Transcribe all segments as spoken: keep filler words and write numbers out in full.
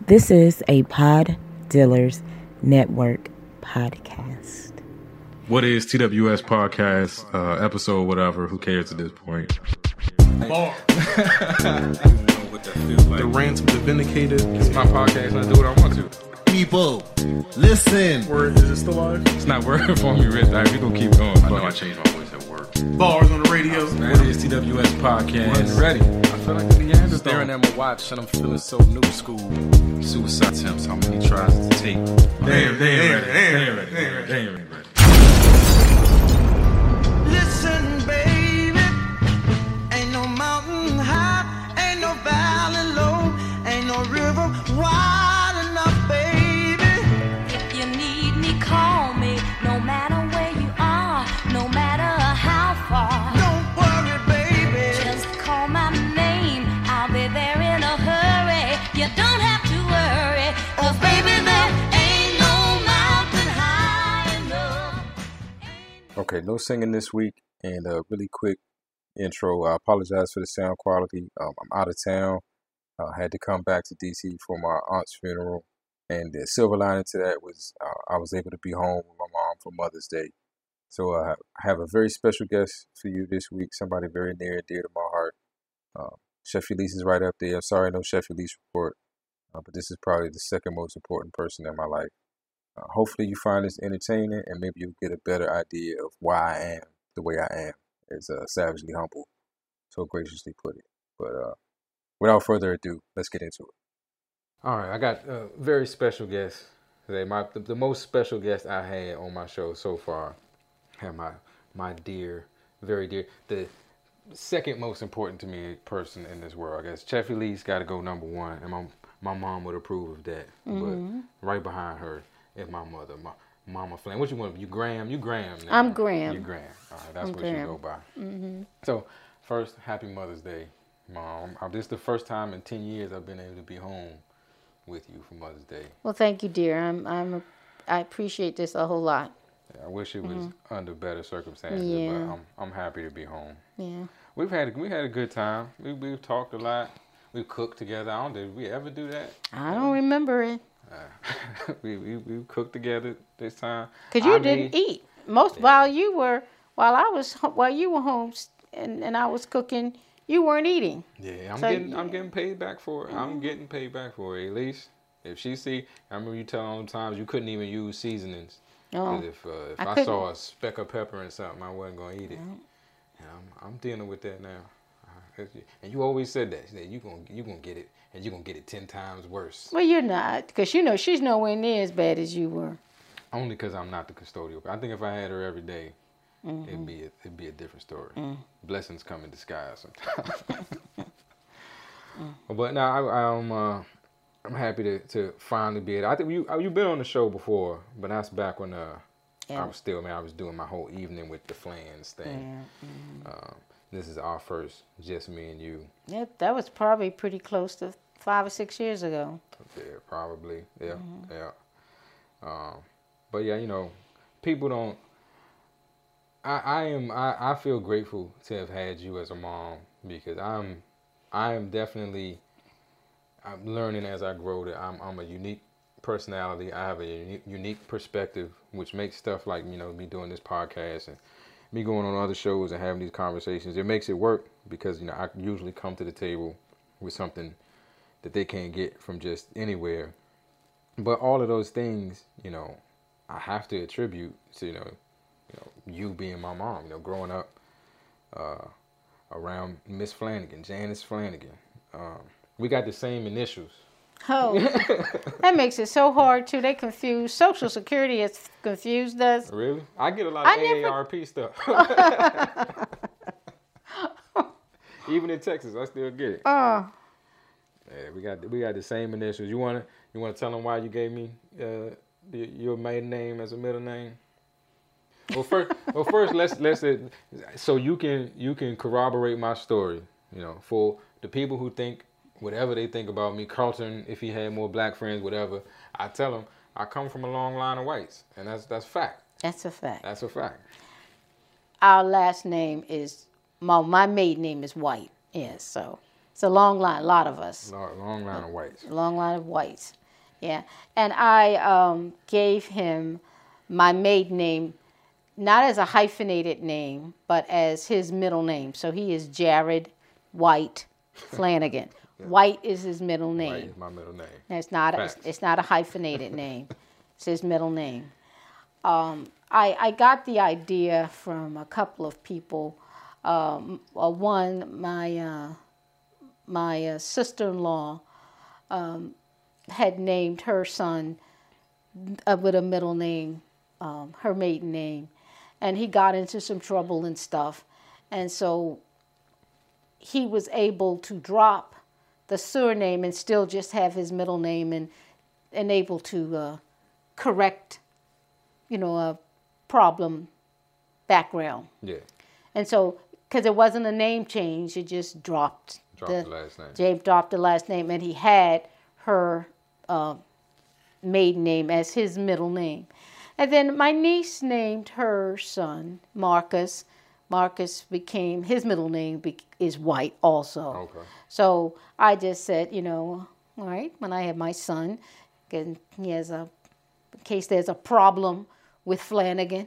This is a Pod Dealers Network podcast. What is T W S podcast, uh, episode, whatever, who cares at this point? Bar. The rants of the vindicated. It's my podcast and I do what I want to. People, listen. Word, is it still live? It's not working for me, Rich. Right, we gonna keep going. I know I changed my voice at work. Bars on the radio. What is T W S podcast? One's ready. I feel like the Neanderthal. Staring at my watch and I'm feeling so new school. Suicide attempts, how many tries to take? Damn, damn, damn, damn, damn, damn, damn, damn. Listen, baby, ain't no mountain high, ain't no valley low, ain't no river wide enough, baby. If you need me, call me, no matter where you are, no matter how far. Don't worry, baby. Just call my name, I'll be there in a hurry. You don't have to worry, cause baby, there ain't no mountain high enough. Okay, no singing this week, and a really quick intro. I apologize for the sound quality. Um, I'm out of town. I uh, had to come back to D C for my aunt's funeral, and the silver lining to that was uh, I was able to be home with my mom for Mother's Day. So uh, I have a very special guest for you this week, somebody very near and dear to my heart. Uh, Chef Elise is right up there. I'm sorry, no Chef Elise report, uh, but this is probably the second most important person in my life. Uh, hopefully you find this entertaining, and maybe you'll get a better idea of why I am the way I am, as uh, savagely humble, so graciously put it. But uh, without further ado, let's get into it. All right, I got a very special guest today. My the, the most special guest I had on my show so far. I had my my dear, very dear, the second most important to me person in this world. I guess Chef Elise got to go number one, and my my mom would approve of that. Mm-hmm. But right behind her is my mother, my Mama Flame. What you want? You Graham? You Graham now. I'm Graham. You Graham. All right, that's I'm what Graham. you go by. Mm-hmm. So first, happy Mother's Day, Mom. Uh, This is the first time in ten years I've been able to be home with you for Mother's Day. Well, thank you, dear. I'm, I'm, I appreciate this a whole lot. Yeah, I wish it was Mm-hmm. under better circumstances, Yeah. but I'm I'm happy to be home. Yeah. We've had we had a good time. We we've talked a lot. We've cooked together. I don't did we ever do that? I don't remember it. Uh, we we we cooked together this time. Cause you I didn't mean, eat most Yeah. while you were while I was while you were home and, and I was cooking. You weren't eating. Yeah, I'm So, getting I'm yeah. getting paid back for it. I'm getting paid back for it. At least if she see, I remember you telling all the times you couldn't even use seasonings. 'Cause Oh, if uh, if I I, couldn't. saw a speck of pepper in something, I wasn't gonna eat it. And I'm I'm dealing with that now. Uh, And you always said that. You said you gonna you gonna get it, and you are gonna get it ten times worse. well, you're not, cause you know she's nowhere near as bad as you were. Only because I'm not the custodial. I think if I had her every day, Mm-hmm. it'd be a, it'd be a different story. Mm. Blessings come in disguise sometimes. But now I, I'm uh, I'm happy to, to finally be able. I think you you've been on the show before, but that's back when uh Yeah. I was still man I was doing my whole evening with the Flans thing. Yeah. Mm-hmm. Um, this is our first, just me and you. Yeah, that was probably pretty close to five or six years ago. Yeah, probably. Yeah, Mm-hmm. yeah. Um, but yeah, you know, people don't. I, I am. I, I feel grateful to have had you as a mom because I'm. I am definitely. I'm learning as I grow that I'm. I'm a unique personality. I have a unique, unique perspective, which makes stuff like you know me doing this podcast and me going on other shows and having these conversations. It makes it work because you know I usually come to the table with something that they can't get from just anywhere. But all of those things, you know, I have to attribute to, you know, you know, you being my mom, you know, growing up uh, around Miss Flanagan, Janice Flanagan. Um, we got the same initials. Oh, that makes it so hard too. They confuse Social Security has confused us. Really? I get a lot I of never- A A R P stuff. Even in Texas, I still get it. Oh, Yeah, we got we got the same initials. You wanna you wanna tell them why you gave me uh, the, your maiden name as a middle name? Well, first, well, first let's let's uh, so you can you can corroborate my story. You know, for the people who think whatever they think about me, Carlton, if he had more black friends, whatever, I tell them I come from a long line of whites, and that's that's fact. that's a fact. That's a fact. Our last name is my my maiden name is White. Yes, so It's a long line, a lot of us. Long, long line of whites. A long line of whites. Yeah. And I um, gave him my maiden name, not as a hyphenated name, but as his middle name. So he is Jared White Flanagan. Yeah. White is his middle name. White is my middle name. And it's not a, it's, it's not a hyphenated name. It's his middle name. Um, I, I got the idea from a couple of people. Um, uh, one, my uh, my uh, sister-in-law um, had named her son uh, with a middle name, um, her maiden name, and he got into some trouble and stuff, and so he was able to drop the surname and still just have his middle name, and and able to uh, correct, you know, a problem background. Yeah. And so, because it wasn't a name change, it just dropped. Dropped the, the last name. Jabe dropped the last name, and he had her uh, maiden name as his middle name. And then my niece named her son Marcus. Marcus became, his middle name be, is White also. Okay. So I just said, you know, all right, when I have my son, and he has a, in case there's a problem with Flanagan,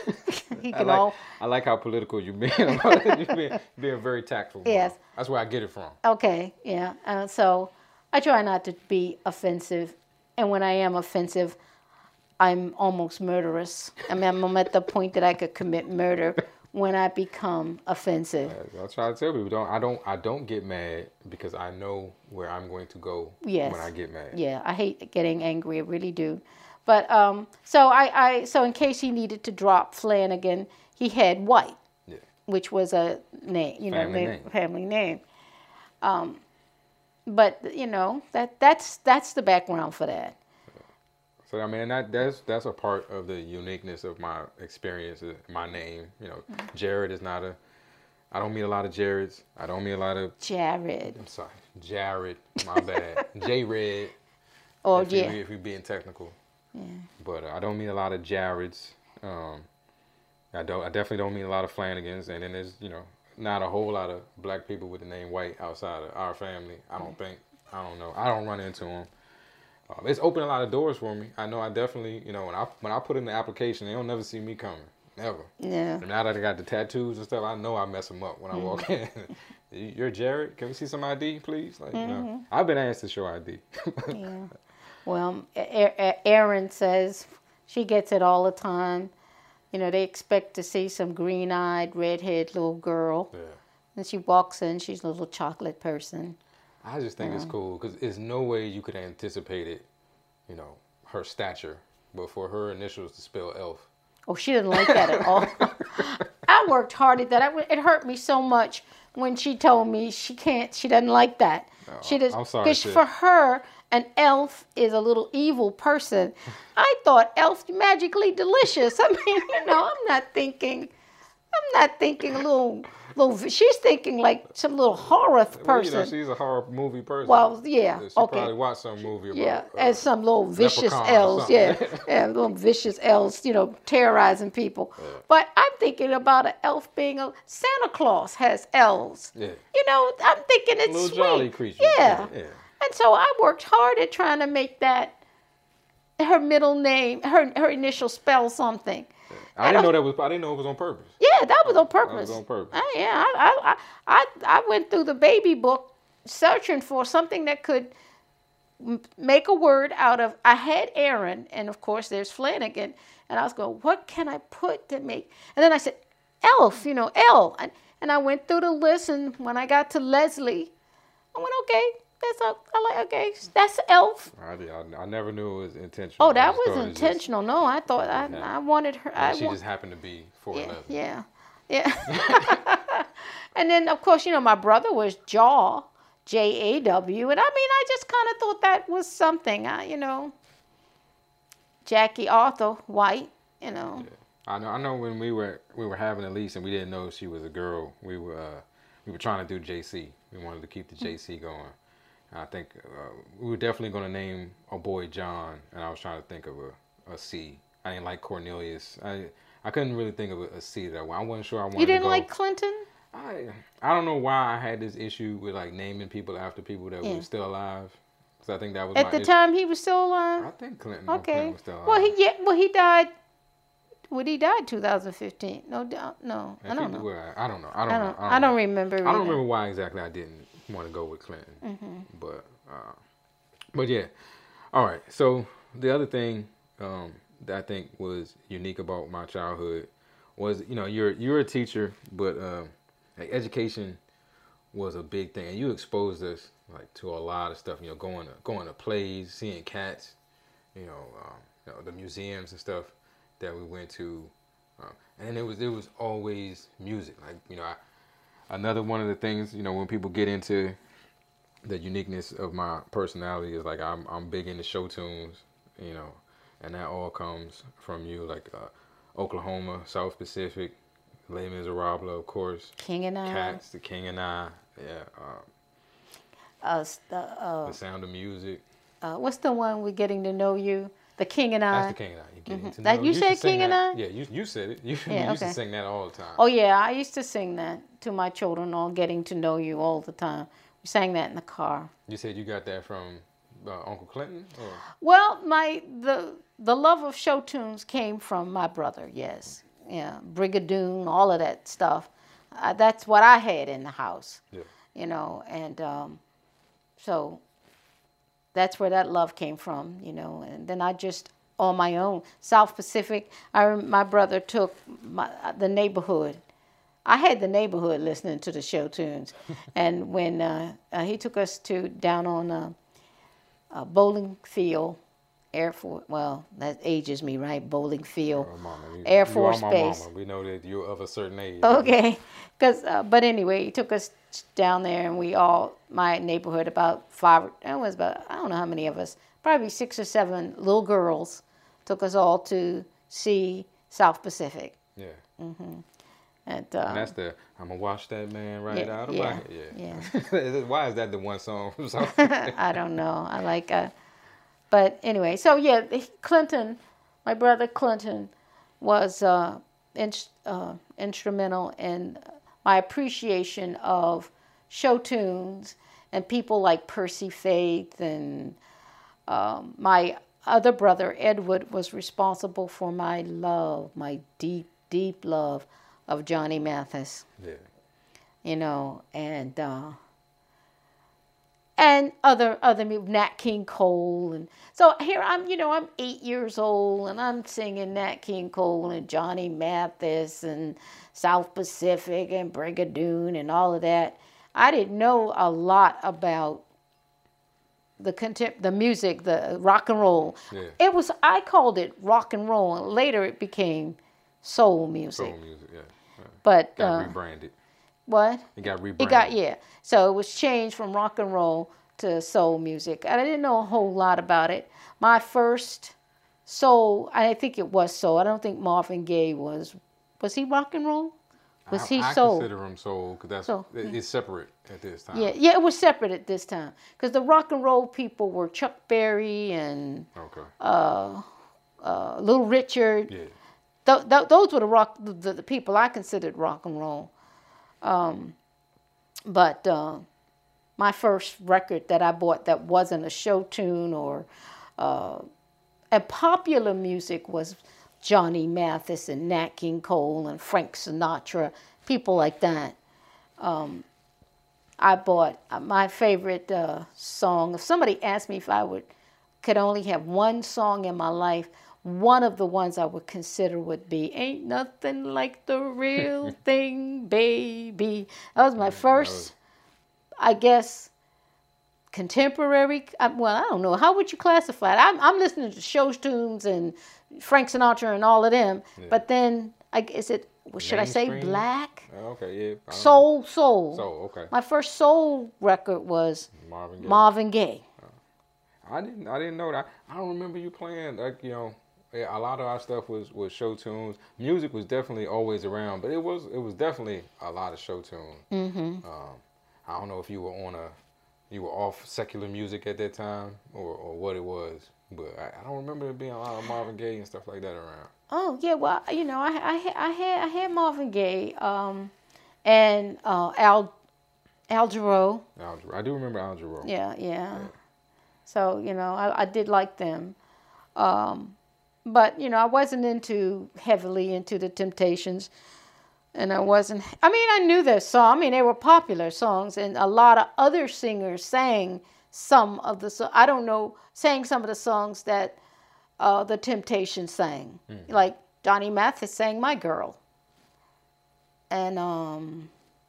he can I like, all. I like how political you're being. You're being, being very tactful. Yes. That's where I get it from. Okay, yeah. Uh, so I try not to be offensive. And when I am offensive, I'm almost murderous. I mean, I'm at the point that I could commit murder when I become offensive. I try to tell people, don't I don't I don't get mad because I know where I'm going to go Yes. when I get mad. Yeah, I hate getting angry. I really do. But um, so I, I so in case he needed to drop Flanagan, he had White, Yeah. which was a name, you know, Family name, name. family name. Um, but you know that that's that's the background for that. So I mean, that that's that's a part of the uniqueness of my experience. uh, My name, you know, Mm-hmm. Jared is not a. I don't meet a lot of Jareds. I don't meet a lot of. Jared. I'm sorry, Jared. My bad. J Red. Oh if yeah. We, if we're being technical. Yeah. But uh, I don't meet a lot of Jareds. Um, I don't. I definitely don't meet a lot of Flanagans. And then there's, you know, not a whole lot of black people with the name White outside of our family. I don't think. I don't know. I don't run into them. Um, it's opened a lot of doors for me. I know I definitely, you know, when I when I put in the application, they don't never see me coming. Never. Yeah. And now that I got the tattoos and stuff, I know I mess them up when I walk in. You're Jared? Can we see some I D, please? Like, you know, I've been asked to show I D. Yeah. Well, A- A- Erin says she gets it all the time. You know, they expect to see some green-eyed, red-haired little girl. Yeah. And she walks in, she's a little chocolate person. I just think it's cool because there's no way you could anticipate it, you know, her stature, but for her initials to spell elf. Oh, she didn't like that at all. I worked hard at that. I, it hurt me so much when she told me she can't, she doesn't like that. No, she does, I'm sorry, because sis. for her, an elf is a little evil person. I thought elf magically delicious. I mean, you know, I'm not thinking, I'm not thinking a little, little. She's thinking like some little horror person. Well, you know, she's a horror movie person. Well, yeah, She okay. probably watched some movie about Yeah, uh, as some little vicious Leprechaun or elves, yeah, something. yeah, little vicious elves, you know, terrorizing people. But I'm thinking about an elf being a Santa Claus has elves. Yeah. You know, I'm thinking it's little sweet. jolly creatures. Yeah. Yeah, yeah. And so I worked hard at trying to make that her middle name, her her initial spell something. I didn't know that was. I didn't know it was on purpose. Yeah, that was on purpose. on purpose. Uh, yeah, I, I, I, I went through the baby book searching for something that could m- make a word out of. I had Aaron, and of course there's Flanagan, and I was going, what can I put to make? And then I said, elf, you know, L, and, and I went through the list, and when I got to Leslie, I went, okay, that's a, I like, okay, that's elf. I, did, I, I never knew it was intentional. Oh, I that just was thought it just- intentional. No, I thought I, Yeah. I wanted her. I she wa- just happened to be four Yeah, eleven. yeah, yeah. And then, of course, you know, my brother was Jaw, J A W. And I mean, I just kind of thought that was something, I, you know. Jackie Arthur White, you know. I know. I know when we were we were having Elise and we didn't know she was a girl. We were uh, we were trying to do J C. We wanted to keep the J C going. I think uh, we were definitely going to name a boy John, and I was trying to think of a, a C. I didn't like Cornelius. I I couldn't really think of a, a C that way. I wasn't sure I wanted You didn't to go. like Clinton? I I don't know why I had this issue with like naming people after people that Yeah. were still alive. Because I think that was At my the issue. time he was still alive. I think Clinton, no, Okay. Clinton was still alive. Well, he yeah. Well, he died. Well, he died two thousand fifteen. No, doubt- no, If I don't he- know. well, I don't know. I don't, I know. don't. I don't remember. I don't either. remember why exactly I didn't want to go with Clinton. Mm-hmm. But uh, but yeah. All right. So the other thing um, that I think was unique about my childhood was, you know, you're you're a teacher, but um, like education was a big thing, and you exposed us like to a lot of stuff. You know, going to going to plays, seeing cats, you know, um, you know the museums and stuff that we went to, um, and it was it was always music. Like, you know, I, another one of the things, you know, when people get into the uniqueness of my personality is like I'm I'm big into show tunes, you know, and that all comes from you, like uh, Oklahoma, South Pacific, Les Miserables, of course, King and I. Cats, The King and I, yeah, um, Uh, the, uh, The Sound of Music. uh, what's the one with Getting to Know You? The King and I. That's The King and I. You, getting to That- know- you used to said sing King and that. I? Yeah, you you said it. You, Yeah, you used okay. to sing that all the time. Oh yeah, I used to sing that to my children, all Getting to Know You all the time. We sang that in the car. You said you got that from uh, Uncle Clinton? Or? Well, my the the love of show tunes came from my brother. Yes, yeah, Brigadoon, all of that stuff. Uh, that's what I had in the house. Yeah. You know, and um, so that's where that love came from. You know, and then I just on my own. South Pacific. I rem- my brother took my, the neighborhood. I had the neighborhood listening to the show tunes, and when uh, uh, he took us to down on uh, uh, Bowling Field, Air Force. Well, that ages me, right? Bowling Field, Oh, mama, you, Air you Force are my Base. Mama. We know that you're of a certain age. Okay, because uh, but anyway, he took us down there, and we all my neighborhood about five. It was about I don't know how many of us, probably six or seven little girls, took us all to see South Pacific. Yeah. And, uh, And that's the I'm gonna watch that man right Yeah, out of yeah, my yeah. Why is that the one song from South Africa? I don't know. I like, uh, but anyway, so yeah, Clinton, my brother Clinton, was uh, in, uh, instrumental in my appreciation of show tunes and people like Percy Faith, and um, my other brother Edward was responsible for my love, my deep, deep love of Johnny Mathis. Yeah. You know, and uh, and other other mu- Nat King Cole, and so here I'm, you know, I'm eight years old, and I'm singing Nat King Cole and Johnny Mathis and South Pacific and Brigadoon and all of that. I didn't know a lot about the contem- the music, the rock and roll. Yeah. It was I called it rock and roll, and later it became soul music. Soul music, yeah. yeah. But Got uh, rebranded. what? It got rebranded. It got, yeah. So it was changed from rock and roll to soul music. And I didn't know a whole lot about it. My first soul, I think it was soul. I don't think Marvin Gaye was. Was he rock and roll? Was I, he I soul? consider him soul because that's Soul, it- it's separate at this time. Yeah, yeah, it was separate at this time. Because the rock and roll people were Chuck Berry and Okay. uh, uh, Little Richard. yeah. Th- th- those were the rock, the, the people I considered rock and roll. Um, but uh, my first record that I bought that wasn't a show tune or uh, a popular music was Johnny Mathis and Nat King Cole and Frank Sinatra, people like that. Um, I bought uh, my favorite uh, song. If somebody asked me if I would could only have one song in my life, one of the ones I would consider would be "Ain't Nothing Like the Real Thing, Baby." That was my first, I guess, contemporary. uh, Well, I don't know. How would you classify it? I'm, I'm listening to show tunes and Frank Sinatra and all of them. But then, I, is it? Should I say Mainstream? black? Oh, okay, yeah. I don't know. Soul, soul. Soul, okay. My first soul record was Marvin Gaye. Marvin Gaye. I didn't. I didn't know that. I don't remember you playing like you know. Yeah, a lot of our stuff was, was show tunes. Music was definitely always around, but it was it was definitely a lot of show tunes. Mm-hmm. Um, I don't know if you were on a you were off secular music at that time or, or what it was, but I, I don't remember there being a lot of Marvin Gaye and stuff like that around. Oh yeah, well you know I I, ha- I had I had Marvin Gaye, um, and uh, Al Al Jarreau. Al Jarreau. I do remember Al Jarreau. Yeah, yeah. So, you know, I, I did like them. Um, but, you know, I wasn't into, heavily into the Temptations. And I wasn't, I mean, I knew their song. I mean, they were popular songs. And a lot of other singers sang some of the, so I don't know, sang some of the songs that uh, the Temptations sang. Mm-hmm. Like Johnny Mathis sang My Girl. And, um...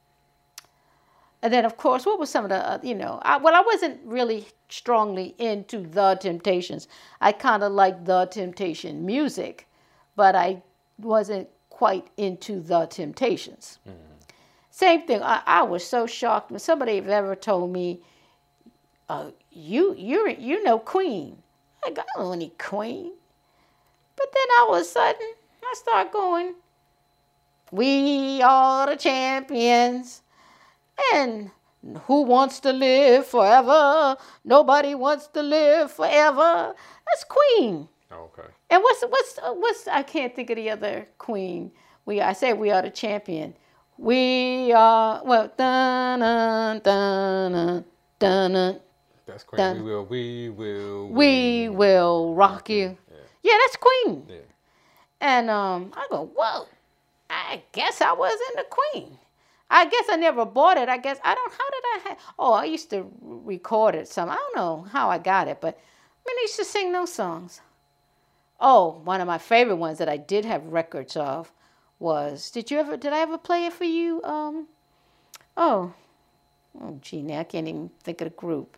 And then, of course, what was some of the, uh, you know, I, well, I wasn't really strongly into the Temptations. I kind of liked the Temptation music, but I wasn't quite into the Temptations. Mm-hmm. Same thing. I, I was so shocked when somebody ever told me, uh, "You, you, you know Queen." I go, I don't know any Queen. But then all of a sudden, I start going, "We are the champions." And who wants to live forever? Nobody wants to live forever. That's Queen. Okay. And what's what's what's I can't think of the other Queen. We I say we are the champion. We are well. Dun dun dun dun. That's Queen. Dun. We will. We will. We will rock you. Yeah. Yeah, that's Queen. Yeah. And um, I go, whoa. I guess I was into Queen. I guess I never bought it. I guess, I don't, how did I have, oh, I used to record it some. I don't know how I got it, but I mean, I used to sing those songs. Oh, one of my favorite ones that I did have records of was, did you ever, did I ever play it for you? Um, oh, oh, gee, now I can't even think of the group.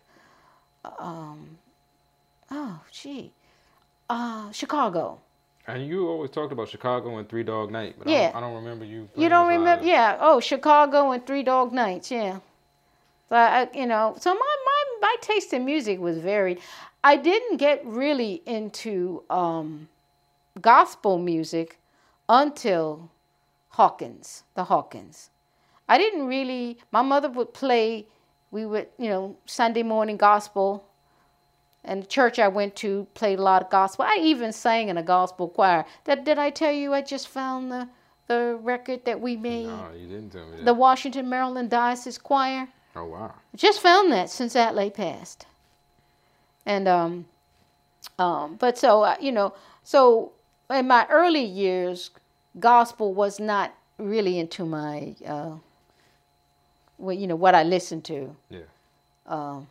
Um, oh, gee, uh, Chicago. And you always talked about Chicago and Three Dog Night, but yeah. I, don't, I don't remember you. You don't remember? Yeah. Oh, Chicago and Three Dog Nights. Yeah. So I, you know, so my, my my taste in music was varied. I didn't get really into um, gospel music until Hawkins, the Hawkins. I didn't really. My mother would play. We would, you know, Sunday morning gospel. And the church I went to played a lot of gospel. I even sang in a gospel choir. That, did I tell you I just found the the record that we made? No, you didn't tell me that. The Washington, Maryland Diocese Choir. Oh, wow. Just found that since Atley passed. And, um, um, but so, uh, you know, so in my early years, gospel was not really into my, uh, well, you know, what I listened to. Yeah. Um,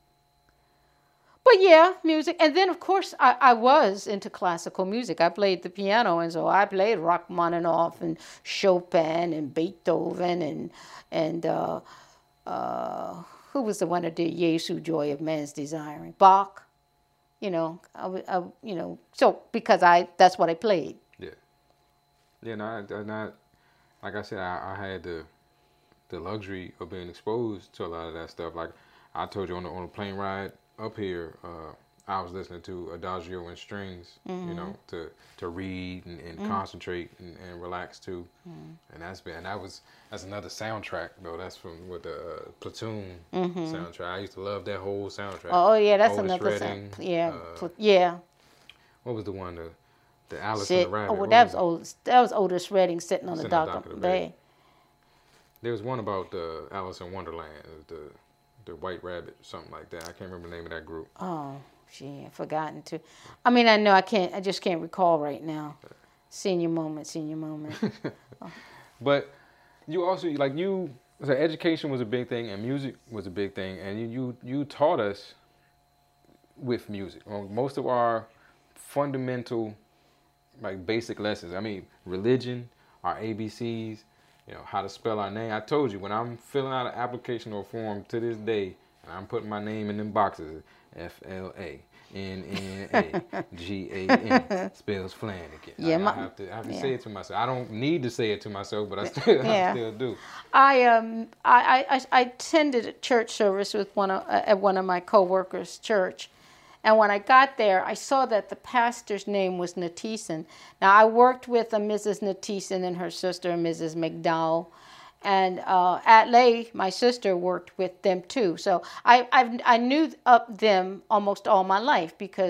But yeah, music. And then, of course, I, I was into classical music. I played the piano, and so I played Rachmaninoff and Chopin and Beethoven and and uh, uh, who was the one that did Jesu, Joy of Man's Desiring? Bach. You know, I, I, you know, so because I that's what I played. Yeah. Yeah, no, I, not like I said, I, I had the the luxury of being exposed to a lot of that stuff. Like I told you on the on the plane ride up here, uh, I was listening to Adagio and strings, mm-hmm. you know, to to read and, and mm-hmm. concentrate and, and relax too. Mm-hmm. And that's been and that was that's another soundtrack though. That's from with the uh, Platoon mm-hmm. soundtrack. I used to love that whole soundtrack. Oh yeah, that's Otis another Redding, sound. Yeah, uh, yeah. What was the one the the Alice Sit, and the Rabbit? Oh, well, what that was was Otis. That was Otis Redding sitting on sitting the on dock the of the bay. There was one about the uh, Alice in Wonderland. The The White Rabbit, something like that. I can't remember the name of that group. Oh, gee, I've forgotten to. I mean, I know I can't. I just can't recall right now. Senior moment, senior moment. Oh. But you also like you. So education was a big thing, and music was a big thing, and you you, you taught us with music. Well, most of our fundamental, like basic lessons. I mean, religion, our A B Cs. You know, how to spell our name. I told you, when I'm filling out an application or form to this day, and I'm putting my name in them boxes, F L A N N A G A N, spells Flanagan. Yeah, I, my, I have to, I have to yeah. say it to myself. I don't need to say it to myself, but I still, yeah. I still do. I um I, I, I attended a church service with one of, uh, at one of my coworkers' church. And when I got there, I saw that the pastor's name was Natison. Now, I worked with a Missus Natison and her sister, Missus McDowell. And uh, Atley, my sister, worked with them too. So I I've, I knew of them almost all my life because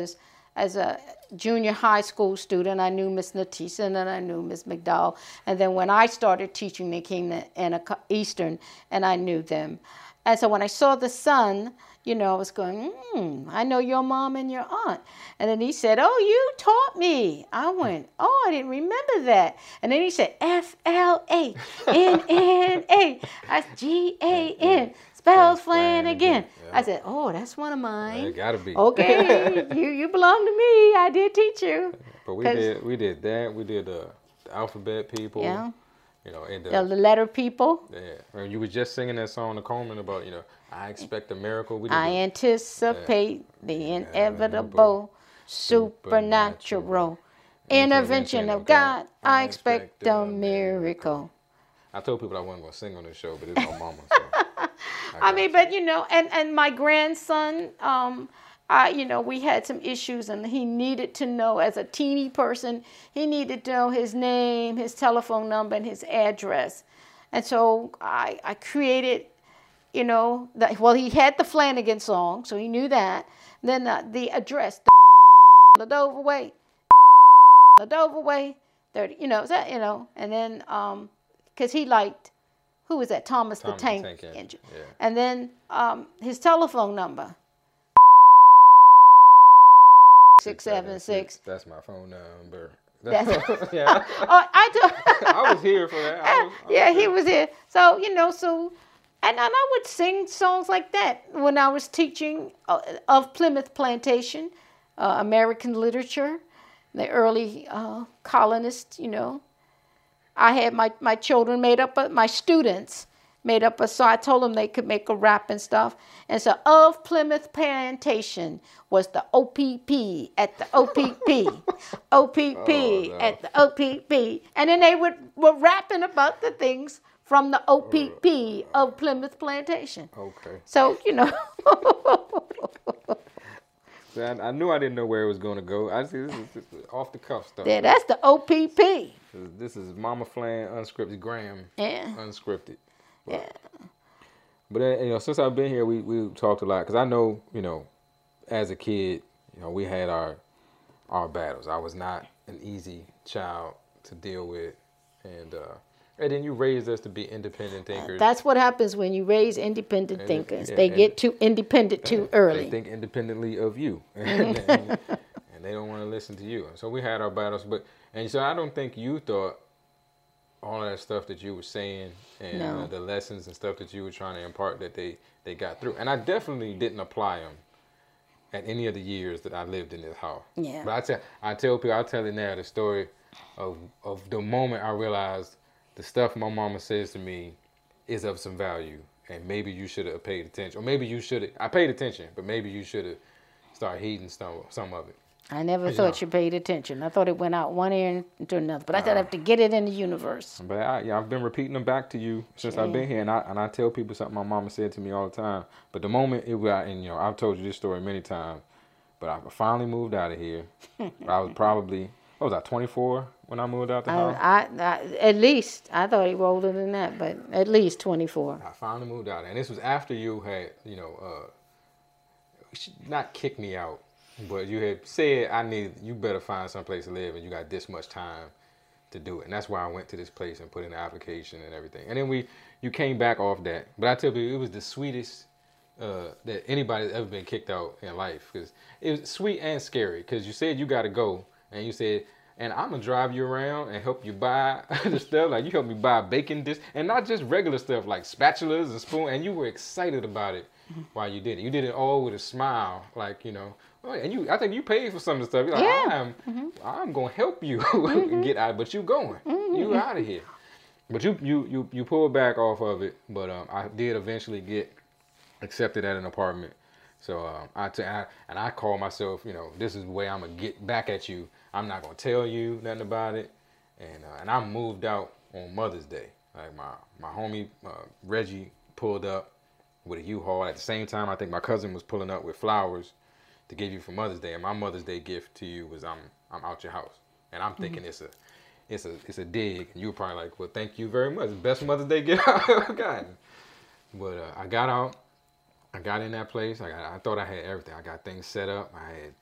as a junior high school student, I knew Miss Natisa and then I knew Miss McDowell. And then when I started teaching, they came to Anna Eastern and I knew them. And so when I saw the son, you know, I was going, hmm, I know your mom and your aunt. And then he said, oh, you taught me. I went, oh, I didn't remember that. And then he said, F L A N N A. That's G A N. Spells Flanagan. Yeah. I said, oh, that's one of mine. It gotta be. Okay, you you belong to me. I did teach you. But we 'Cause- did we did that. We did uh, the alphabet people. Yeah. You know, and the, The letter people. yeah. And you were just singing that song to Coleman about, you know, I expect a miracle. We did I the- anticipate the inevitable, supernatural intervention of God. I expect a miracle. I told people I wasn't gonna sing on this show, but it's my mama. So I mean, but you know, and, and my grandson, um, I, you know, we had some issues and he needed to know, as a teeny person, he needed to know his name, his telephone number, and his address. And so I, I created, you know, the, well, he had the Flanagan song, so he knew that. Then uh, the address, the Dover Way, the Dover Way, thirty, you know, that, you know, and then, um, because he liked, who was that? Thomas, Thomas the Tank, the Tank Engine, Engine. yeah. And then um, his telephone number, six seven six. That's my phone number. That's- yeah. Oh, I do. I was here for that. I was, I yeah, was he here. was here. So, you know, so, and, and I would sing songs like that when I was teaching uh, of Plymouth Plantation, uh, American literature, the early uh, colonists, you know. I had my, my children made up, a, my students made up a song. I told them they could make a rap and stuff. And so, of Plymouth Plantation was the O P P at the O P P, O P P Oh, no. at the O P P. And then they would, were rapping about the things from the O P P of Plymouth Plantation. Okay. So, you know. So I, I knew I didn't know where it was going to go. I see this is, this is off the cuff stuff. Yeah, that's the O P P. This is- This is Mama Flan unscripted, Graham Yeah. unscripted. But, Yeah. but uh, you know, since I've been here, we we talked a lot because I know, you know, as a kid, you know, we had our our battles. I was not an easy child to deal with, and uh, and then you raised us to be independent thinkers. That's what happens when you raise independent And- thinkers. yeah, They and- get too independent too They early. think independently of you, and, and they don't want to listen to you. So we had our battles, but and so I don't think you thought all of that stuff that you were saying and No. uh, the lessons and stuff that you were trying to impart that they they got through. And I definitely didn't apply them at any of the years that I lived in this house. Yeah. But I tell I tell people I tell it now the story of of the moment I realized the stuff my mama says to me is of some value, and maybe you should have paid attention, or maybe you should have. I paid attention, but maybe you should have started heeding some some of it. I never Yeah. thought you paid attention. I thought it went out one ear into another. But I thought I have to get it in the universe. But I, yeah, I've been repeating them back to you since I've been here, and I and I tell people something my mama said to me all the time. But the moment it was, and you know, I've told you this story many times. But I finally moved out of here. I was probably what was I twenty-four when I moved out the house. I, I, I, at least, I thought he was older than that, but at least twenty-four. I finally moved out, and this was after you had, you know, uh, not kicked me out, but you had said I need, you better find someplace to live, and you got this much time to do it, and that's why I went to this place and put in the application and everything. And then we, you came back off that, but I tell you, it was the sweetest uh, that anybody's ever been kicked out in life, because it was sweet and scary. Because you said you got to go, and you said, and I'm gonna drive you around and help you buy the stuff. Like you helped me buy bacon dish, and not just regular stuff like spatulas and spoon. And you were excited about it while you did it. You did it all with a smile, like you know. Oh, and you, I think you paid for some of the stuff. You're like, Yeah. I'm, I'm gonna help you get out, but you going, you out of here. But you, you, you, you pulled back off of it. But um, I did eventually get accepted at an apartment. So um, I, t- I and I call myself, you know, this is the way I'm gonna get back at you. I'm not gonna tell you nothing about it. And uh, and I moved out on Mother's Day. Like my my homie uh, Reggie pulled up with a U-Haul at the same time. I think my cousin was pulling up with flowers to give you for Mother's Day. And my Mother's Day gift to you was I'm I'm out your house. And I'm thinking it's a it's a it's a dig. And you were probably like, well, thank you very much. Best Mother's Day gift I've ever gotten. But uh, I got out. I got in that place. I got. I thought I had everything. I got things set up. I had.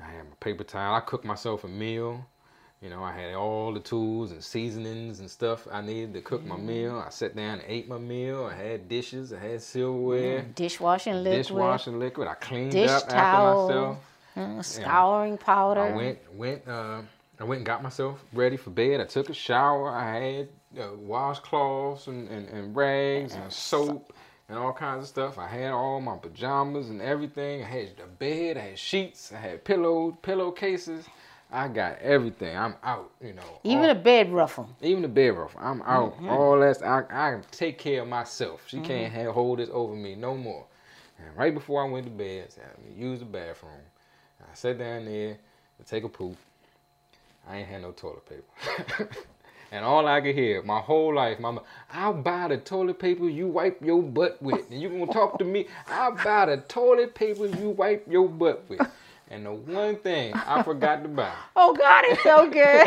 I had my paper towel. I cooked myself a meal. You know, I had all the tools and seasonings and stuff I needed to cook my meal. I sat down and ate my meal. I had dishes. I had silverware. Dishwashing liquid. Dishwashing liquid. I cleaned Dish up towel, after myself. uh, scouring powder. I went went uh, I went and got myself ready for bed. I took a shower. I had uh, washcloths and, and, and rags and soap and all kinds of stuff. I had all my pajamas and everything. I had a bed. I had sheets. I had pillows, pillowcases. I got everything. I'm out, you know. Even all, a bed ruffle. Even the bed ruffle. I'm out. Mm-hmm. All that. I, I can take care of myself. She Mm-hmm. can't have, hold this over me no more. And right before I went to bed, I said, "Let me use the bathroom." I sat down there to take a poop. I ain't had no toilet paper. And all I could hear, my whole life, mama, I'll buy the toilet paper you wipe your butt with. And you gonna talk to me? I'll buy the toilet paper you wipe your butt with. And the one thing I forgot to buy. Oh, God is so good.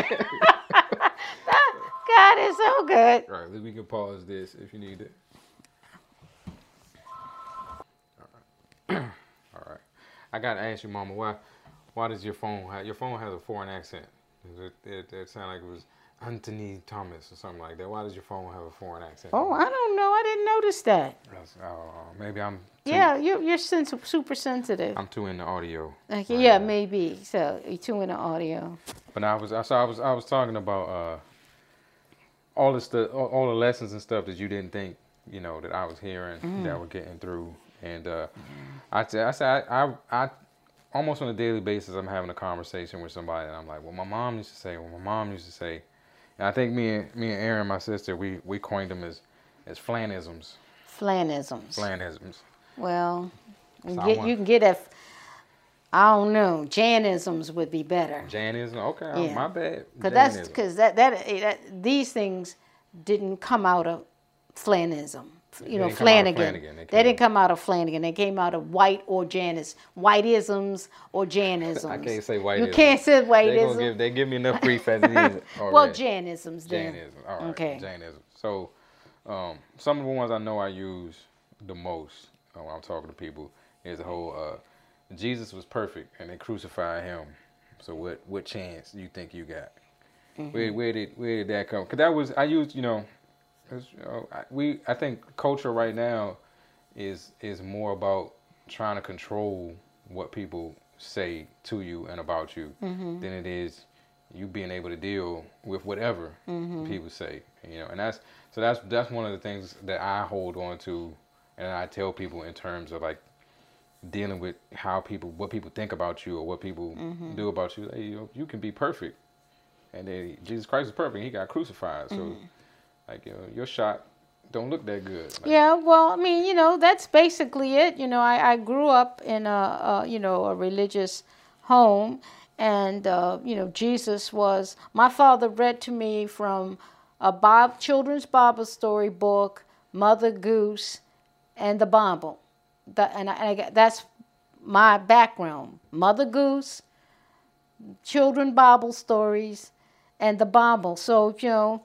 God is so good. All right, we can pause this if you need it. All right. All right. I gotta ask you, Mama, why why does your phone have, your phone has a foreign accent? It, it, it sounded like it was Anthony Thomas or something like that. Why does your phone have a foreign accent? Oh, I don't know. I didn't notice that. That's- oh, maybe I'm too, Yeah, you're, you're sens- super sensitive. I'm too into audio. Like, right yeah, now. maybe. So you're too into audio. But I was, I, so I was, I was talking about uh, all the stuff, all, all the lessons and stuff that you didn't think, you know, that I was hearing, Mm. that we're getting through, and uh, I, t- I said, I, I, I, almost on a daily basis, I'm having a conversation with somebody, and I'm like, well, my mom used to say, well, my mom used to say, and I think me and me and Aaron, my sister, we we coined them as, as flanisms, Flanisms. flanisms. Well, you, So can I get, want- you can get a, I don't know, Janisms would be better. Janism, okay, oh, Yeah. my bad. Because that's Jainism. because that, that that these things didn't come out of Flanism. You know, didn't come out of Flanagan. Flanagan. They They, came- didn't come out of Flanagan. They came out of white or Janis, whiteisms or Janisms. I can't say You whiteism. can't say They, gonna whiteism. give, they give me enough grief as it is. well, already. Janisms then. Jainism. All right. Okay. Jainism. So, um, some of the ones I know I use the most uh, when I'm talking to people is the whole uh, Jesus was perfect and they crucified him. So what what chance do you think you got? Mm-hmm. Where where did where did that come? Because that was I used you know, it's, you know I, we I think culture right now is is more about trying to control what people say to you and about you Mm-hmm. than it is you being able to deal with whatever Mm-hmm. people say, you know, and that's so that's that's one of the things that I hold on to, and I tell people in terms of like dealing with how people, what people think about you or what people Mm-hmm. do about you. Hey, you know, you can be perfect, and then Jesus Christ is perfect. He got crucified, so Mm-hmm. like you know, your shot don't look that good. Like, Yeah, well, I mean, you know, that's basically it. You know, I, I grew up in a, a, you know, a religious home, and, uh, you know, Jesus was, my father read to me from a Bob, children's Bible story book, Mother Goose, and the Bible. That, and I, and I, got- that's my background. Mother Goose, children Bible stories, and the Bible. So, you know,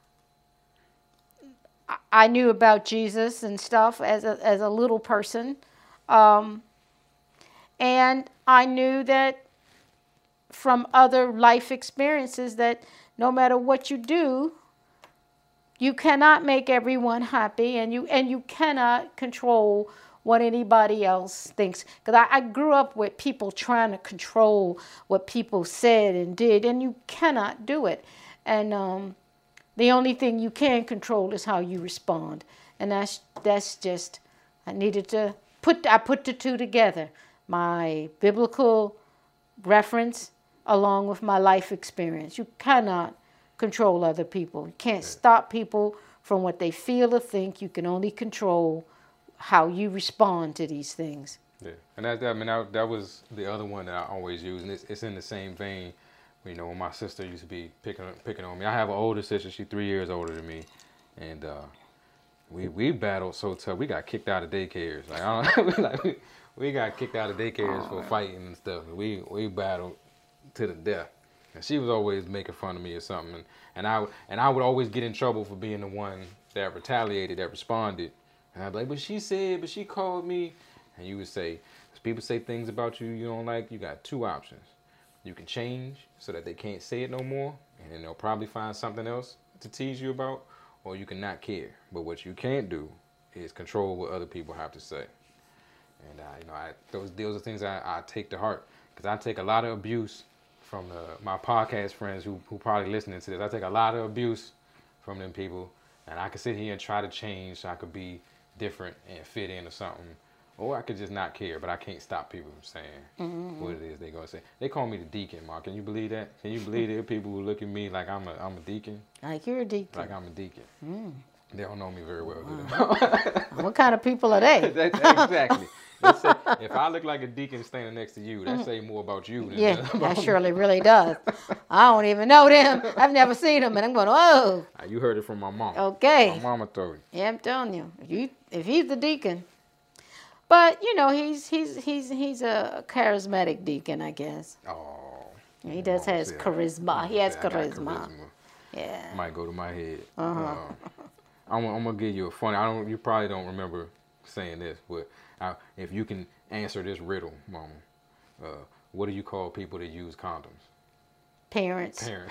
I knew about Jesus and stuff as a, as a little person. Um, and I knew that from other life experiences that no matter what you do, you cannot make everyone happy, and you and you cannot control what anybody else thinks. Because I, I grew up with people trying to control what people said and did, and you cannot do it. And um, the only thing you can control is how you respond, and that's that's just I needed to put I put the two together, my biblical reference along with my life experience. You cannot control other people. You can't stop people from what they feel or think. You can only control how you respond to these things. Yeah, and that, that I mean that, that was the other one that I always use, and it's, it's in the same vein. You know, when my sister used to be picking picking on me. I have an older sister; she's three years older than me, and uh, we we battled so tough. We got kicked out of daycares. Like I don't like we, we got kicked out of daycares for fighting and stuff. We we battled to the death. And she was always making fun of me or something, and, and I and I would always get in trouble for being the one that retaliated, that responded. And I'd be like, but she said, but she called me. And you would say, if people say things about you you don't like, you got two options. you can change so that they can't say it no more, and then they'll probably find something else to tease you about, or you can not care. But what you can't do is control what other people have to say. And uh, you know, I, those those are things I, I take to heart, because I take a lot of abuse from the, my podcast friends who who probably listening to this. I take a lot of abuse from them people, and I could sit here and try to change so I could be different and fit in or something, or I could just not care. But I can't stop people from saying mm-hmm. what it is they're gonna say. They call me the deacon, Mark. Can you believe that? Can you believe there are people who look at me like I'm a I'm a deacon? Like you're a deacon. Like I'm a deacon. Mm. They don't know me very well, do Wow. they? What kind of people are they? that, exactly. They say, if I look like a deacon standing next to you, that say more about you than Yeah, about that me. surely really does. I don't even know them. I've never seen them, and I'm going, oh, Uh, You heard it from my mom. okay. My mama told you. Yeah, I'm telling you, if, you, if he's the deacon, but you know, he's he's he's he's a charismatic deacon, I guess. Oh. He does Mama has said, charisma. He has said, I got charisma. Yeah. Might go to my head. Uh-huh. Uh, I'm, I'm gonna give you a funny. I don't. You probably don't remember saying this, but I, if you can answer this riddle, Mama, uh, what do you call people that use condoms? Parents. Parents.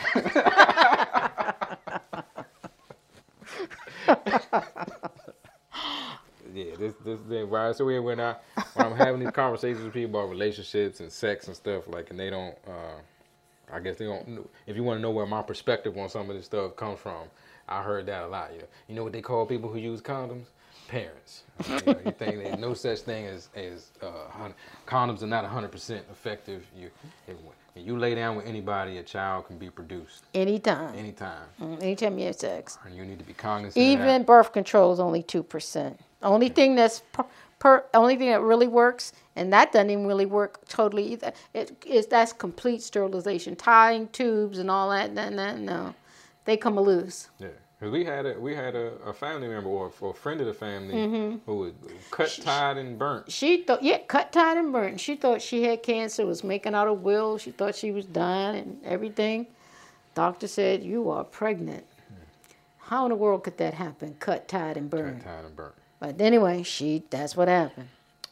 Yeah, this this thing, right? So when I when I'm having these conversations with people about relationships and sex and stuff, like, and they don't, uh, I guess they don't. know- If you want to know where my perspective on some of this stuff comes from, I heard that a lot. You know, you know what they call people who use condoms? Parents. You, know, you think there's no such thing as as uh, hun- condoms are not one hundred percent effective. You if, when you lay down with anybody, a child can be produced Anytime. anytime, Mm, Anytime you have sex. and you need to be cognizant. of Even that. birth control is only two percent. Only thing that's per, per only thing that really works, and that doesn't even really work totally either. It is that's complete sterilization, tying tubes and all that. No, no, no. They come loose. Yeah, because we had a we had a, a family member or, or a friend of the family Mm-hmm. who was cut, tied, and burnt. She thought, yeah, cut, tied, and burnt. She thought she had cancer, was making out a will. She thought she was dying and everything. Doctor said, you are pregnant. How in the world could that happen? Cut, tied, and burned. Cut, tied, and burnt. But anyway, she that's what happened.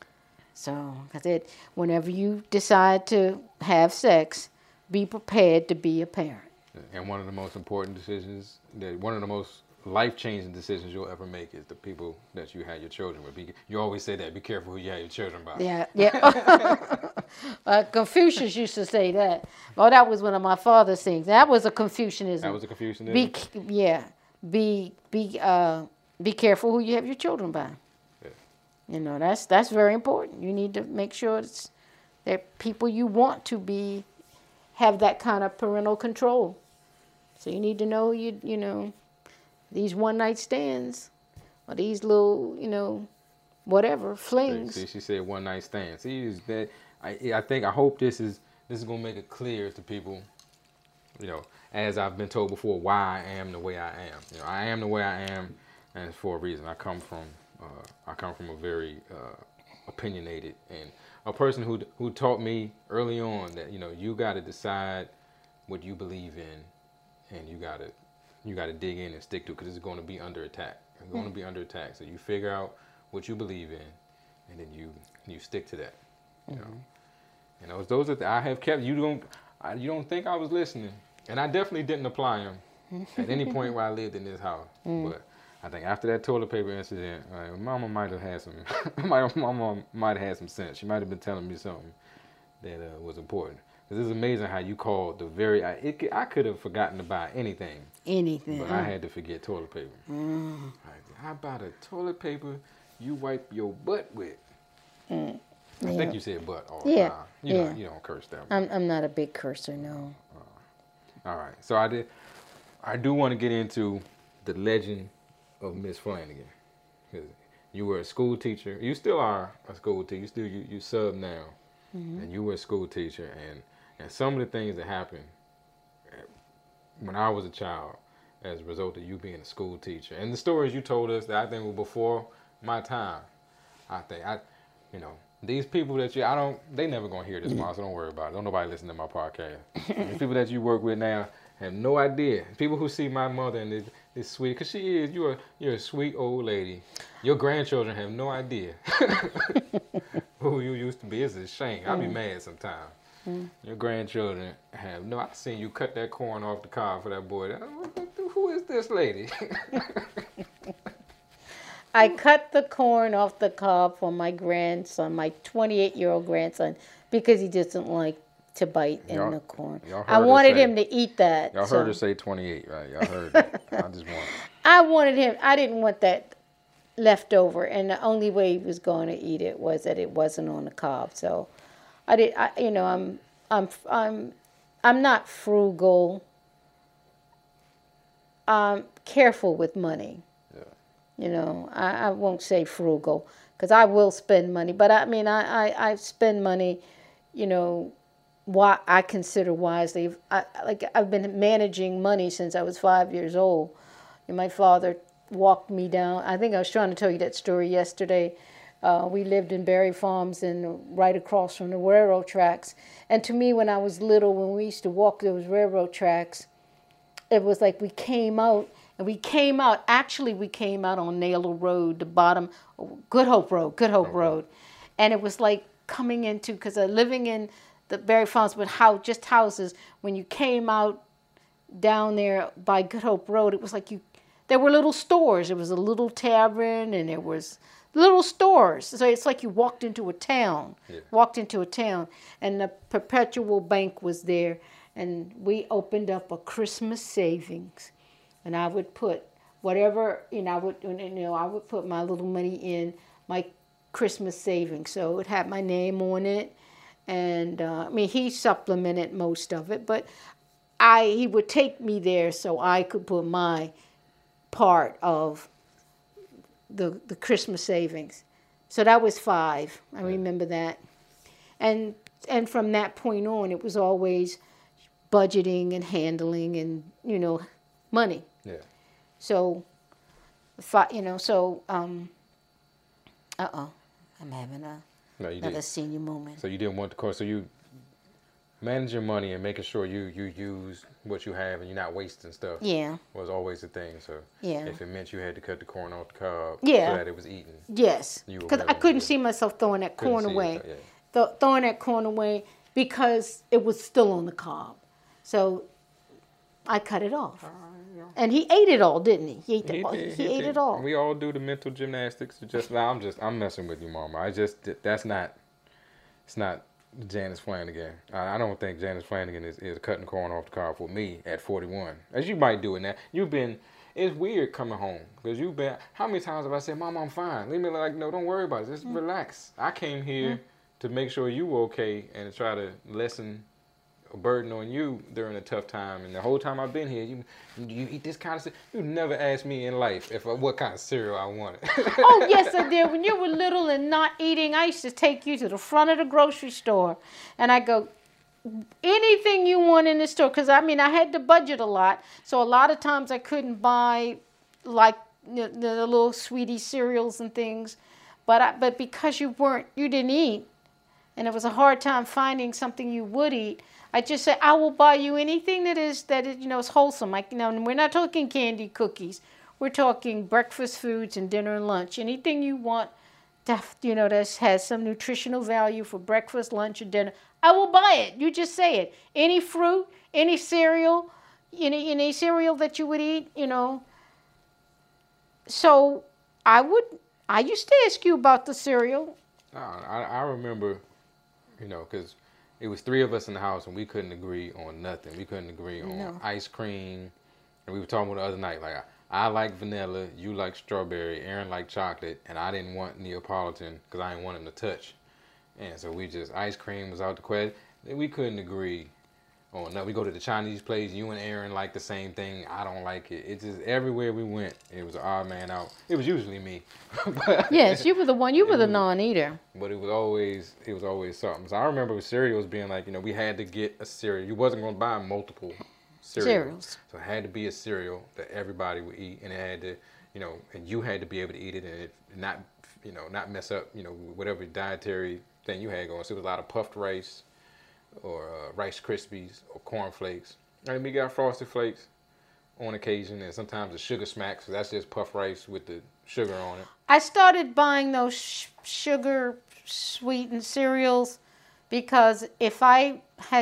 So I said, whenever you decide to have sex, be prepared to be a parent. And one of the most important decisions, that one of the most life-changing decisions you'll ever make is the people that you have your children with. Be, you always say that, be careful who you have your children by. Yeah, yeah. uh, Confucius used to say that. Oh, that was one of my father's things. That was a Confucianism. That was a Confucianism? Be yeah. Be be uh be careful who you have your children by. Yeah. You know, that's that's very important. You need to make sure it's that people you want to be have that kind of parental control. So you need to know you you know these one night stands or these little you know whatever flings. See, she said one night stand. See, is that I I think I hope this is this is gonna make it clear to people. You know, as I've been told before, why I am the way I am. You know, I am the way I am, and it's for a reason. I come from uh, I come from a very uh, opinionated and a person who who taught me early on that you know you got to decide what you believe in, and you got to you got to dig in and stick to it because it's going to be under attack. It's going to be under attack. So you figure out what you believe in, and then you you stick to that. You know, and those those are the, I have kept. You don't I, you don't think I was listening, and I definitely didn't apply them at any point where I lived in this house. But I think after that toilet paper incident, uh, Mama might have had some. my Mama might have had some sense. She might have been telling me something that uh, was important. Because it's amazing how you called the very. I, it, I could have forgotten to buy anything, Anything. but I had to forget toilet paper. Like, how about a toilet paper you wipe your butt with? I Yeah. think you said butt all the Yeah, time. You yeah. don't, you don't curse that much. I'm I'm not a big cursor, no. All right. So I did. I do want to get into the legend of Miss Flanagan. 'Cause you were a school teacher. You still are a school teacher. You still you, you sub now, and you were a school teacher. And and some of the things that happened when I was a child, as a result of you being a school teacher, and the stories you told us that I think were before my time. I think I, you know, these people that you, I don't, they never gonna hear this, Mom, so don't worry about it. Don't nobody listen to my podcast. These people that you work with now have no idea. People who see my mother and this, this sweet, cause she is, you're, you're a sweet old lady. Your grandchildren have no idea who you used to be. It's a shame. I'll be mad sometimes. Your grandchildren have no. I seen you cut that corn off the cob for that boy. Who is this lady? I cut the corn off the cob for my grandson, my twenty-eight-year-old grandson, because he doesn't like to bite in Y'all- the corn. y'all I heard her wanted say- him to eat that. Y'all so- heard her say twenty-eight, right? Y'all heard it. I just want. I wanted him. I didn't want that left over, and the only way he was going to eat it was that it wasn't on the cob. So, I did. I, you know, I'm, I'm, I'm, I'm not frugal. I'm careful with money. Yeah. You know, I, I won't say frugal because I will spend money, but I mean, I, I, I spend money. You know, why I consider wisely. I, like I've been managing money since I was five years old. And my father walked me down. I think I was trying to tell you that story yesterday. Uh, we lived in Berry Farms and right across from the railroad tracks. And to me, when I was little, when we used to walk those railroad tracks, it was like we came out, and we came out, actually we came out on Naylor Road, the bottom, Good Hope Road, Good Hope Road. And it was like coming into, because uh, living in the Berry Farms with how, just houses, when you came out down there by Good Hope Road, it was like you, there were little stores. There was a little tavern, and there was little stores. So it's like you walked into a town, Yeah. walked into a town, and the Perpetual Bank was there, and we opened up a Christmas savings, and I would put whatever, you know, I would, you know, I would put my little money in my Christmas savings. So it had my name on it, and uh, I mean, he supplemented most of it, but I he would take me there so I could put my part of the the Christmas savings. So that was five. I remember that. And and from that point on, it was always budgeting and handling and, you know, money. Yeah. So, fi- you know, so, um, uh-oh, I'm having a, No, you another did. senior moment. So you didn't want the course. So you manage your money and making sure you you use what you have and you're not wasting stuff. Yeah. Was always the thing. So Yeah. if it meant you had to cut the corn off the cob Yeah. so that it was eaten. Yes, You were because I willing to couldn't do it. see myself throwing that Couldn't corn see away. yourself, yeah. Th- throwing that corn away because it was still on the cob. So I cut it off. And he ate it all, didn't he? He ate, the, He all- did, he he ate did. it all. We all do the mental gymnastics. It's just I'm just I'm messing with you, Mama. I just that's not it's not Janice Flanagan. I, I don't think Janice Flanagan is, is cutting corn off the cob for me at forty-one. As you might do it now. You've been it's weird coming home because you've been how many times have I said, Mom, I'm fine. Leave me like no, don't worry about it. Just relax. I came here to make sure you were okay and to try to lessen a burden on you during a tough time. And the whole time I've been here, you you eat this kind of stuff. You never asked me in life if I, what kind of cereal I wanted. Oh, yes, I did. When you were little and not eating, I used to take you to the front of the grocery store. And I go, anything you want in the store. Because, I mean, I had to budget a lot. So a lot of times I couldn't buy, like, the, the little sweetie cereals and things. But I, but because you weren't, you didn't eat, and it was a hard time finding something you would eat, I just said, I will buy you anything that is, that is, you know, is wholesome. Like, you know, and we're not talking candy cookies. We're talking breakfast foods and dinner and lunch. Anything you want, to, you know, that has some nutritional value for breakfast, lunch, and dinner, I will buy it. You just say it. Any fruit, any cereal, any, any cereal that you would eat, you know. So I would, I used to ask you about the cereal. No, I, I remember, you know, because it was three of us in the house and we couldn't agree on nothing. We couldn't agree on No. ice cream. And we were talking about the other night, like, I, I like vanilla, you like strawberry, Aaron liked chocolate, and I didn't want Neapolitan because I didn't want him to touch. And so we just, ice cream was out the question. We couldn't agree on no. We go to the Chinese place, you and Aaron like the same thing. I don't like it. It's just everywhere we went, it was an odd man out. It was usually me. But- Yes, you were the one. You were the non-eater. But it was always it was always something. So I remember with cereals being like, you know, we had to get a cereal. You wasn't going to buy multiple cereals. Cereals. So it had to be a cereal that everybody would eat, and it had to, you know, and you had to be able to eat it and it not, you know, not mess up, you know, whatever dietary thing you had going. So it was a lot of puffed rice, or uh, Rice Krispies, or Corn Flakes. And we got Frosted Flakes on occasion, and sometimes the Sugar Smacks. So that's just puffed rice with the sugar on it. I started buying those sh- sugar sweetened cereals because if I had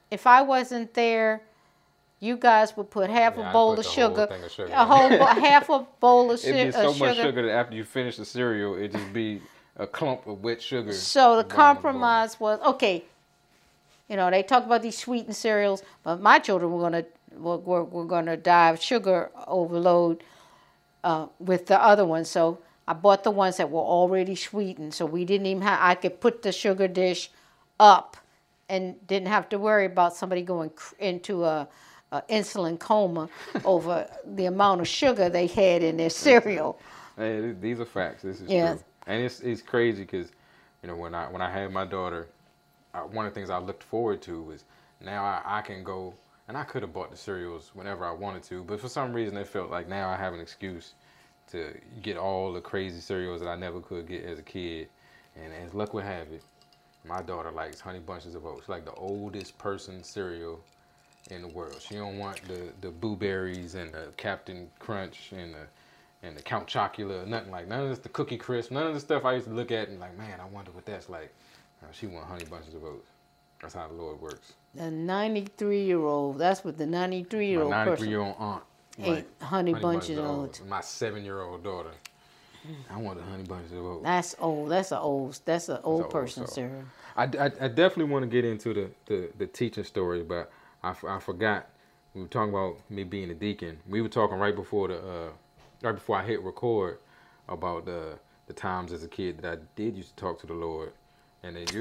if I wasn't there, you guys would put half Yeah, a I'd bowl put of the whole sugar, thing of sugar. a whole bo- half a bowl of, It'd be su- so of much sugar. sugar that after you finish the cereal, it'd just be a clump of wet sugar. So the down bowl. compromise was okay. You know, they talk about these sweetened cereals, but my children were gonna were, were, were gonna die of sugar overload uh, with the other ones. So I bought the ones that were already sweetened, so we didn't even have. I could put the sugar dish up, and didn't have to worry about somebody going cr- into a, a insulin coma over the amount of sugar they had in their cereal. Hey, th- these are facts. This is Yes. true, and it's it's crazy because, you know, when I when I had my daughter, I, one of the things I looked forward to was now I, I can go, and I could have bought the cereals whenever I wanted to, but for some reason it felt like now I have an excuse to get all the crazy cereals that I never could get as a kid, and as luck would have it, my daughter likes Honey Bunches of Oats, like the oldest person cereal in the world. She don't want the the Boo Berries and the Captain Crunch and the and the Count Chocula, nothing like none of this, the Cookie Crisp, none of the stuff I used to look at and like, man, I wonder what that's like. Uh, she want Honey Bunches of Oats. That's how the Lord works. The ninety-three-year-old, that's what the ninety-three-year-old My person ninety-three-year-old aunt ate like Honey Bunches of Oats. My seven-year-old daughter, I want the Honey Bunches of Oats. That's old. That's an old. That's an old old person soul. cereal. I, I, I definitely want to get into the, the, the teaching story, but I, f- I forgot. We were talking about me being a deacon. We were talking right before the uh, right before I hit record about the the times as a kid that I did used to talk to the Lord, and then you.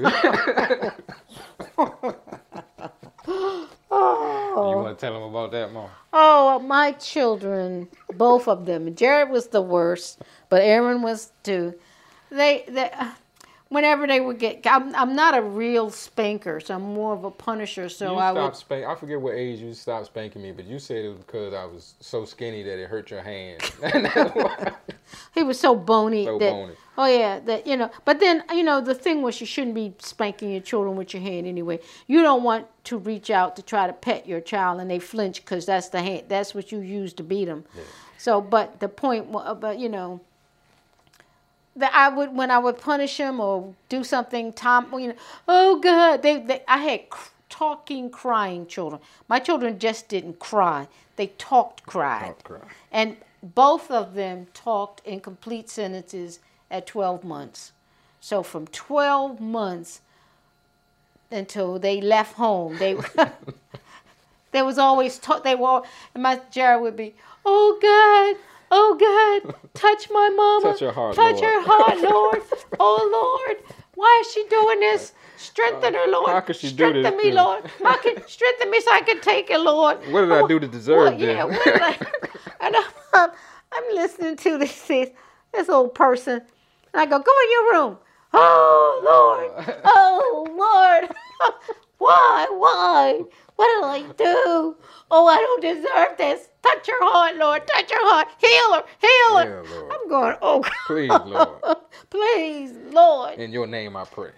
You want to tell them about that, Mom? Oh, my children, both of them. Jared was the worst, but Aaron was too. They, they whenever they would get, I'm, I'm not a real spanker, so I'm more of a punisher. So you I stopped would. spank. I forget what age you stopped spanking me, but you said it was because I was so skinny that it hurt your hand. He was so bony. So that, bony. Oh yeah, that you know. But then you know the thing was you shouldn't be spanking your children with your hand anyway. You don't want to reach out to try to pet your child and they flinch because that's the hand. That's what you use to beat them. Yeah. So, but the point, wa- but you know, that I would when I would punish them or do something. Tom, you know, oh God, they, they I had cr- talking, crying children. My children just didn't cry; they talked, cried, Talk, cry. and both of them talked in complete sentences at twelve months. So from twelve months until they left home, they there was always talk. They were, and my Jared would be, oh God, oh God, touch my mama, Touch her heart, touch Lord." her heart, Lord, oh Lord, why is she doing this? Strengthen her, Lord. how could she do strengthen this me, to- Lord. How can strengthen me so I can take it, Lord? What did I do to deserve What- this? Yeah, what did I? And I'm, I'm listening to this, this this old person, and I go, go in your room. Oh Lord, oh Lord, why, why? What did I do? Oh, I don't deserve this. Touch her heart, Lord. Touch her heart. Heal her. Heal her. Yeah, Lord. I'm going, oh, God. Please, Lord. Please, Lord. In your name I pray.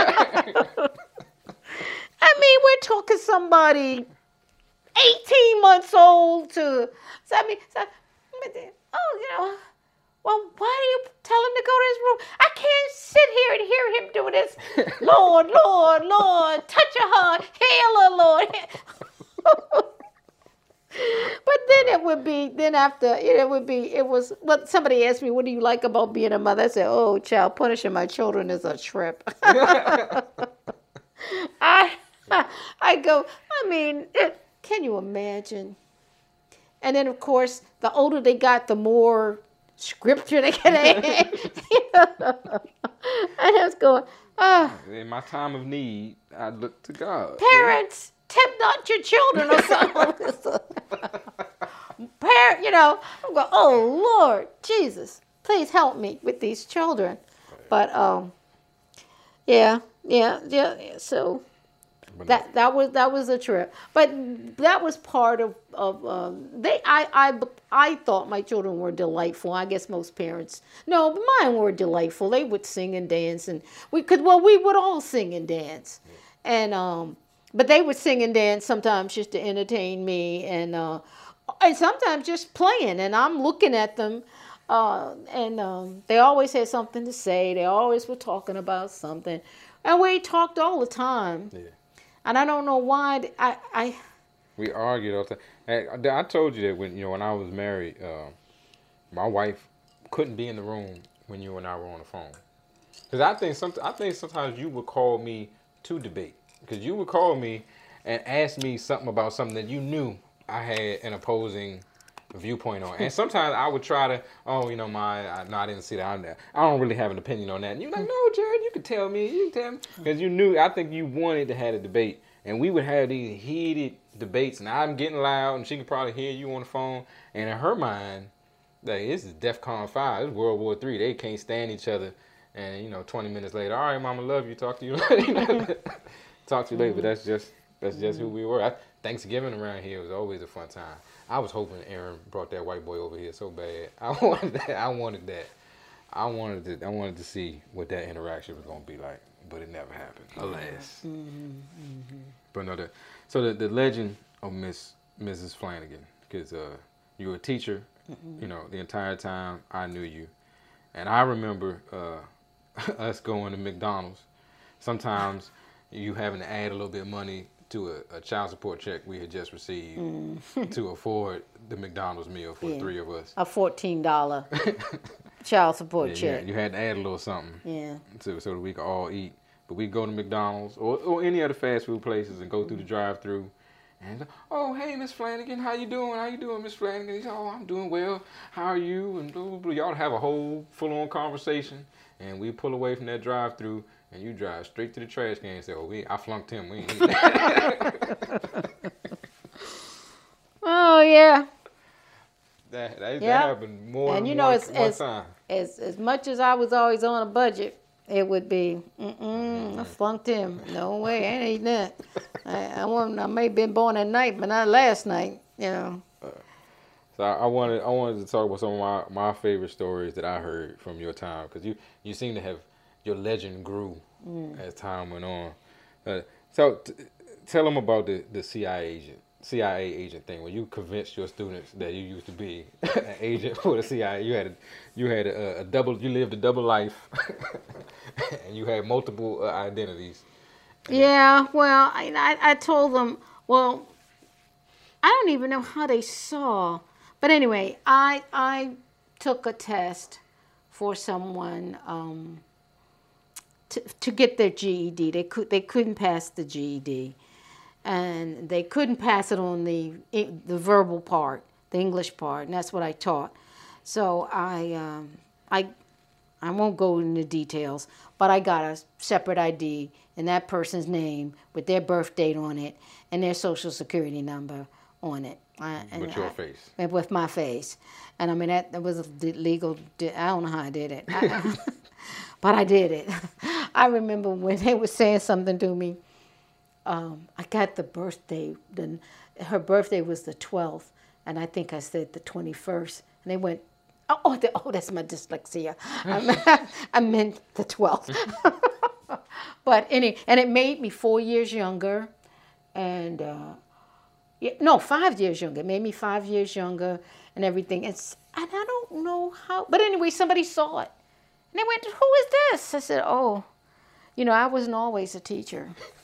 I mean, we're talking somebody eighteen months old to, so I mean, so, oh, you know, well, why do you tell him to go to his room? I can't sit here and hear him do this. Lord, Lord, Lord, touch her heart, heal her, Lord. But then it would be, then after, it would be, it was, well, somebody asked me, what do you like about being a mother? I said, oh, child, punishing my children is a trip. I, I go, I mean, it, can you imagine? And then, of course, the older they got, the more scripture they get add. You know? And I was going, oh, In my time of need, I look to God. parents, tempt not your children or something. Parent, you know, I'm going, oh, Lord, Jesus, please help me with these children. But, um, yeah, yeah, yeah, yeah, so... That that was that was a trip, but that was part of of um, they. I, I I thought my children were delightful. I guess most parents no, but mine were delightful. They would sing and dance, and we could well we would all sing and dance, and um, but they would sing and dance sometimes just to entertain me, and uh, and sometimes just playing, and I'm looking at them. Uh, and um, they always had something to say. They always were talking about something, and we talked all the time. Yeah. And I don't know why. I, I We argued all the time. I, I told you that when you know when I was married, uh, my wife couldn't be in the room when you and I were on the phone. Because I think some, I think sometimes you would call me to debate. Because you would call me and ask me something about something that you knew I had an opposing viewpoint on. And sometimes I would try to, oh, you know, my, I, no, I didn't see that. I, I don't really have an opinion on that. And you're like, no, Jared, you can tell me. You can tell me. Because you knew, I think you wanted to have a debate. And we would have these heated debates. And I'm getting loud. And she could probably hear you on the phone. And in her mind, like, this is DEFCON five. This is World War three. They can't stand each other. And, you know, twenty minutes later, all right, mama, love you. Talk to you later. Talk to you later. But that's just that's just who we were. I, Thanksgiving around here was always a fun time. I was hoping Aaron brought that white boy over here so bad. I wanted that. I wanted that. I wanted to. I wanted to see what that interaction was gonna be like. But it never happened, alas. Mm-hmm, mm-hmm. But no, that. So the the legend of Miss Missus Flanagan, because uh, you were a teacher. Mm-hmm. You know, the entire time I knew you, and I remember uh, us going to McDonald's. Sometimes you having to add a little bit of money to a, a child support check we had just received mm. to afford the McDonald's meal for yeah. the three of us. A fourteen dollar child support yeah, check. Yeah, you had to add a little something. Yeah. So, so that we could all eat. But we'd go to McDonald's or, or any other fast food places and go through the drive-through. And, oh, hey, Miss Flanagan, how you doing? How you doing, Miss Flanagan? He said, oh, I'm doing well. How are you? And blah, blah, blah. Y'all have a whole full-on conversation. And we pull away from that drive-through, and you drive straight to the trash can and say, oh, we, I flunked him. We ain't eat that. Oh, yeah. That, that, yep. that happened more and than you know, one, it's, one it's, time. As, as much as I was always on a budget, it would be, mm-mm, I flunked him. No way, I ain't eating that. I, I, wasn't, I may have been born at night, but not last night, you know. Uh, so I, I wanted I wanted to talk about some of my, my favorite stories that I heard from your time, because you, you seem to have, your legend grew mm. as time went on. Uh, so t- tell them about the, the C I A agent. C I A agent thing, when you convinced your students that you used to be an agent for the C I A. You had a, you had a, a double, you lived a double life, and you had multiple uh, identities. Yeah, well, I, I I told them, well, I don't even know how they saw, but anyway, I I took a test for someone um, to to get their G E D. They could they couldn't pass the G E D. And they couldn't pass it on the the verbal part, the English part, and that's what I taught. So I um, I I won't go into details, but I got a separate I D and that person's name with their birth date on it and their social security number on it. I, and with your I, face. And with my face. And I mean, that, that was a legal, I don't know how I did it. I, but I did it. I remember when they were saying something to me. Um, I got the birthday. The, her birthday was the twelfth, and I think I said the twenty-first. And they went, oh, oh, the, oh that's my dyslexia. I meant, I meant the twelfth. But any, and it made me four years younger, and uh, yeah, no, five years younger. It made me five years younger, and everything. It's, and I don't know how. But anyway, somebody saw it, and they went, "Who is this?" I said, "Oh, you know, I wasn't always a teacher."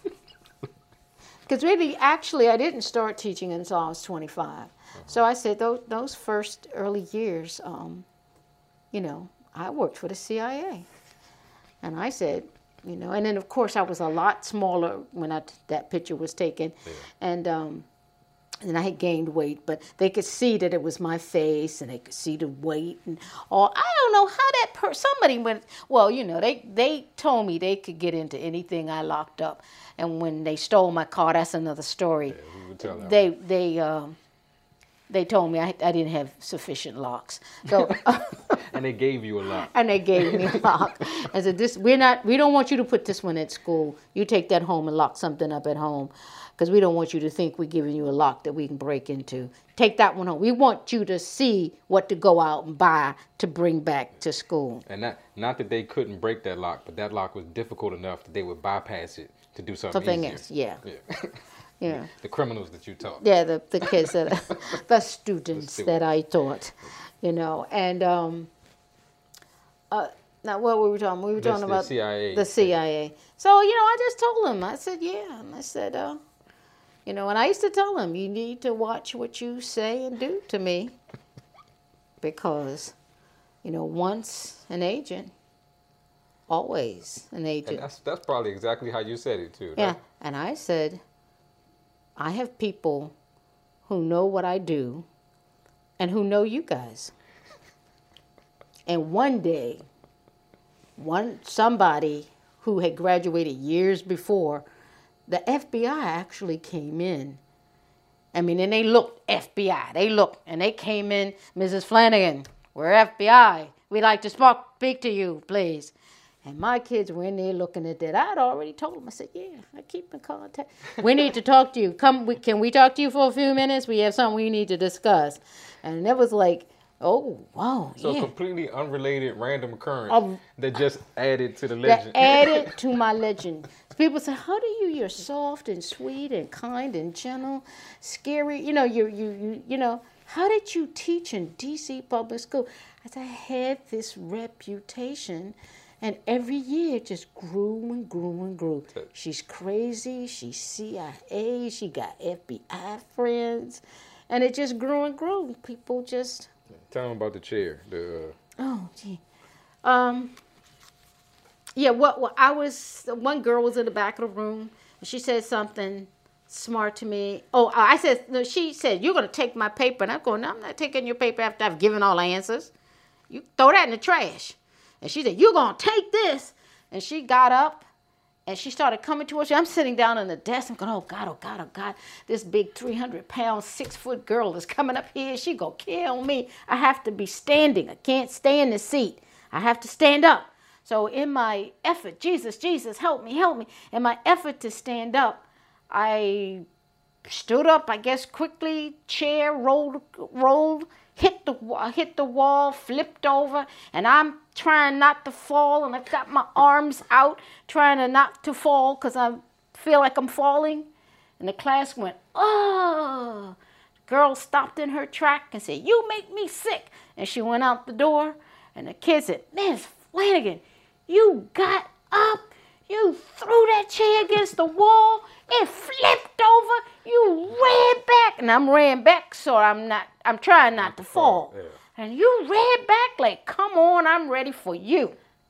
Because really, actually, I didn't start teaching until I was twenty-five. Uh-huh. So I said those those first early years, um, you know, I worked for the C I A. And I said, you know, and then of course I was a lot smaller when I, that picture was taken. Yeah. And um, and I had gained weight, but they could see that it was my face, and they could see the weight and all. I don't know how that per somebody went. Well, you know, they they told me they could get into anything I locked up, and when they stole my car, that's another story. Yeah, we would tell them. They they um, they told me I I didn't have sufficient locks, so. And they gave you a lock. And they gave me a lock. I said, "This we're not. We don't want you to put this one at school. You take that home and lock something up at home." Because we don't want you to think we're giving you a lock that we can break into. Take that one home. We want you to see what to go out and buy to bring back to school. And not, not that they couldn't break that lock, but that lock was difficult enough that they would bypass it to do something, something easier. else, yeah. Yeah. Yeah. The criminals that you taught. Yeah, the, the kids, that, the students the that I taught, you know. And um, uh, Now, what were we talking? We were That's talking the about C I A. the C I A. So you know, I just told him. I said, yeah. And I said, uh, you know, and I used to tell him, you need to watch what you say and do to me, because, you know, once an agent, always an And agent. that's that's probably exactly how you said it too. Yeah. That- And I said, I have people who know what I do and who know you guys. And one day, one somebody who had graduated years before, the F B I actually came in. I mean, and they looked F B I. They looked, and they came in, Missus Flanagan, we're F B I. We'd like to speak speak to you, please. And my kids were in there looking at that. I'd already told them. I said, yeah, I keep in contact. We need to talk to you. Come, we, can we talk to you for a few minutes? We have something we need to discuss. And it was like, oh, wow, So yeah. completely unrelated random occurrence Um, that just added to the That legend. added to my legend. People say, how do you, you're soft and sweet and kind and gentle, scary. You know, you, you, you, you know, how did you teach in D C public school? I said, I had this reputation. And every year it just grew and grew and grew. She's crazy. She's C I A. She got F B I friends. And it just grew and grew. People just, Tell them about the chair. The uh, oh, gee. Um, yeah, what, what I was, one girl was in the back of the room. And she said something smart to me. Oh, I said, no, she said, you're going to take my paper. And I'm going, no, I'm not taking your paper after I've given all the answers. You throw that in the trash. And she said, you're going to take this. And she got up and she started coming towards me. I'm sitting down on the desk. I'm going, oh, God, oh, God, oh, God. This big three hundred pound, six foot girl is coming up here. She going to kill me. I have to be standing. I can't stay in the seat. I have to stand up. So in my effort, Jesus, Jesus, help me, help me. In my effort to stand up, I stood up, I guess, quickly, chair rolled, rolled, hit the hit the wall, flipped over, and I'm trying not to fall, and I've got my arms out, trying to not to fall because I feel like I'm falling. And the class went, oh. The girl stopped in her track and said, you make me sick. And she went out the door, and the kid said, Miss Flanagan, you got up, you threw that chair against the wall, it flipped over, you ran back, and I'm ran back, so I'm not, I'm trying not to fall. yeah. And you ran back like, come on, I'm ready for you.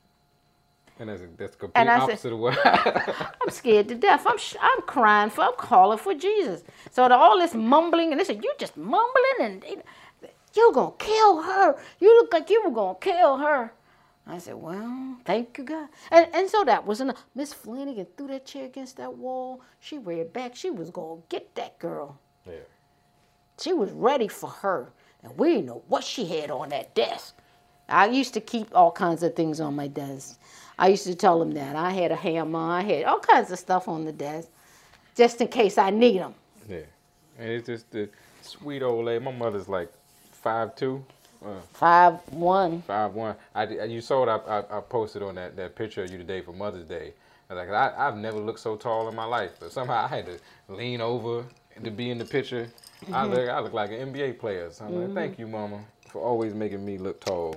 And that's, that's complete And I said- opposite of what I'm scared to death. I'm sh- I'm crying for, I'm calling for Jesus. So the, all this mumbling, and they said, you just mumbling, and you're going to kill her. You look like you were going to kill her. I said, well, thank you, God. And, and so that was enough. Miss Flanagan threw that chair against that wall. She ran back. She was going to get that girl. Yeah. She was ready for her. And we didn't know what she had on that desk. I used to keep all kinds of things on my desk. I used to tell them that. I had a hammer. I had all kinds of stuff on the desk just in case I need them. Yeah. And it's just the sweet old lady. My mother's like five two. Uh, Five one. Five one. I, you saw it. I, I, I posted on that, that picture of you today for Mother's Day. I was like, I, I've never looked so tall in my life, but somehow I had to lean over to be in the picture. Mm-hmm. I look, I look like an N B A player. So I'm mm-hmm. like, thank you, Mama, for always making me look tall.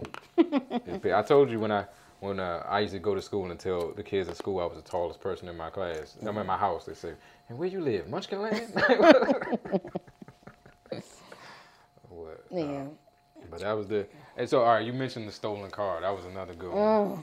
I told you when I when uh, I used to go to school and tell the kids at school I was the tallest person in my class. I'm in my house. They say, and where you live, Munchkin Land? What? Yeah. Uh, But that was the, and so, all right, you mentioned the stolen car. That was another good one. Mm.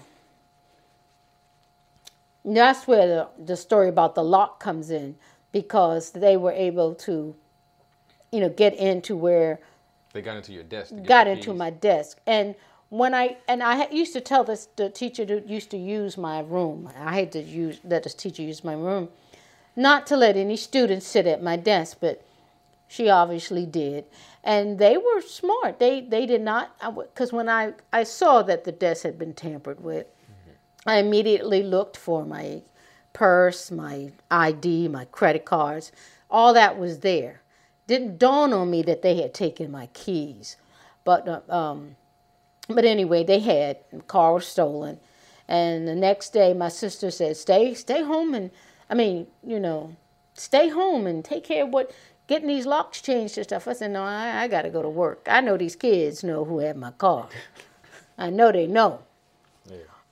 That's where the, the story about the lock comes in, because they were able to, you know, get into where. They got into your desk. To get got the into keys. my desk. And when I, and I had- used to tell this, the teacher that used to use my room. I had to use, let this teacher use my room. Not to let any students sit at my desk, but she obviously did. And they were smart. They they did not, because when I, I saw that the desk had been tampered with, mm-hmm. I immediately looked for my purse, my I D, my credit cards. All that was there. Didn't dawn on me that they had taken my keys. But uh, um, but anyway, they had. The car was stolen. And the next day, my sister said, stay, stay home and, I mean, you know, stay home and take care of what, getting these locks changed and stuff. I said, no, I, I got to go to work. I know these kids know who had my car. I know they know. Yeah.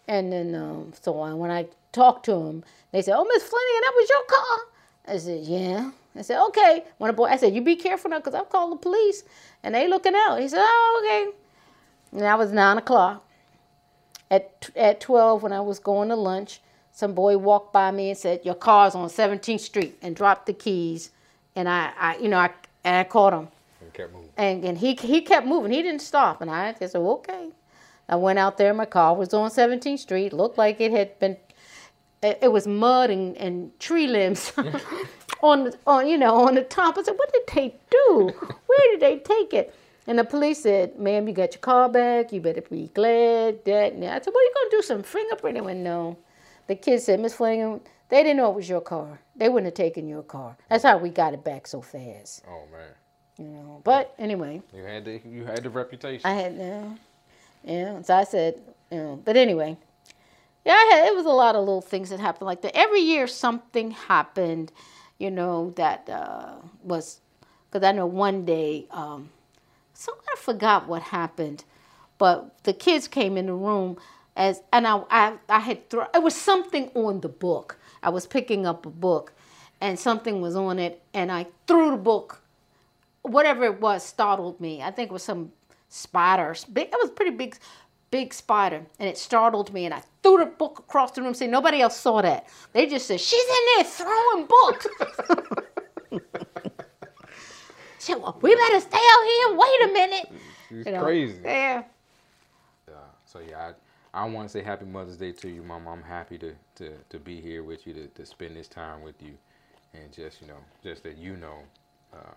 And then, um, so I, when I talked to him, they said, "Oh, Miss Flanagan, that was your car?" I said, "Yeah." I said, "Okay." When the boy, I said, "You be careful now, because I've called the police, and they looking out." He said, "Oh, okay." And that was nine o'clock. At at twelve, when I was going to lunch, some boy walked by me and said, "Your car's on seventeenth Street," and dropped the keys. And I, I you know, I and I caught him. And kept moving. And and he he kept moving. He didn't stop. And I said, "Okay." I went out there. My car was on seventeenth Street. Looked like it had been. It, it was mud and, and tree limbs on the, on you know on the top. I said, "What did they do? Where did they take it?" And the police said, "Ma'am, you got your car back. You better be glad that." And I said, "What are you gonna do? Some fingerprint?" They went, "No." The kid said, "Miss Flanagan, they didn't know it was your car. They wouldn't have taken your car. That's how we got it back so fast." Oh man. You know. But anyway. You had the you had the reputation. I had no. Yeah. So I said, you know. But anyway. Yeah, I had. It was a lot of little things that happened like that. Every year something happened, you know, that uh, was because I know one day. Um, So I forgot what happened, but the kids came in the room as, and I, I, I had thrown, it was something on the book. I was picking up a book and something was on it and I threw the book, whatever it was, startled me. I think it was some spider. Big, it was a pretty big, big spider and it startled me and I threw the book across the room saying nobody else saw that. They just said, "She's in there throwing books." Said, "Well, we better stay out here and wait a minute." It's You know, crazy. Yeah. Uh, so yeah, I, I want to say Happy Mother's Day to you, Mom. I'm happy to, to, to be here with you, to, to spend this time with you, and just you know, just that you know, uh,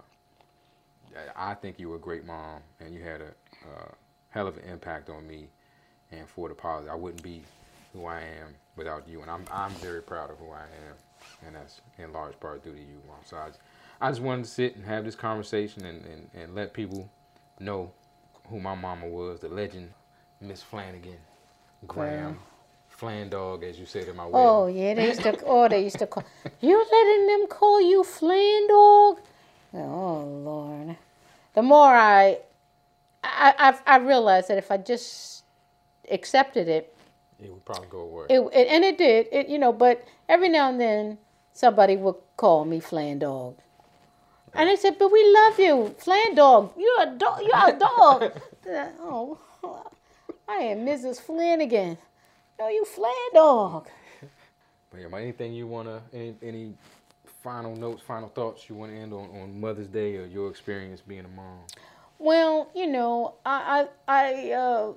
I think you were a great mom, and you had a uh, hell of an impact on me, and for the positive. I wouldn't be who I am without you, and I'm I'm very proud of who I am, and that's in large part due to you, Mom. So I, I just wanted to sit and have this conversation and, and, and let people know who my mama was, the legend, Miss Flanagan, Graham, Flan Dog, as you said in my wedding. Oh yeah, they used to. Oh, they used to call. You letting them call you Flan Dog? Oh Lord. The more I, I, I, I realized that if I just accepted it, It would probably go away. it, it and it did. It you know, but every now and then somebody would call me Flan Dog. And they said, "But we love you, Flan Dog. You're a dog. You're a dog." Oh, I am Missus Flanagan. No, you Flan Dog. But yeah, anything you wanna, any any final notes, final thoughts you wanna end on, on Mother's Day or your experience being a mom? Well, you know, I I I, uh,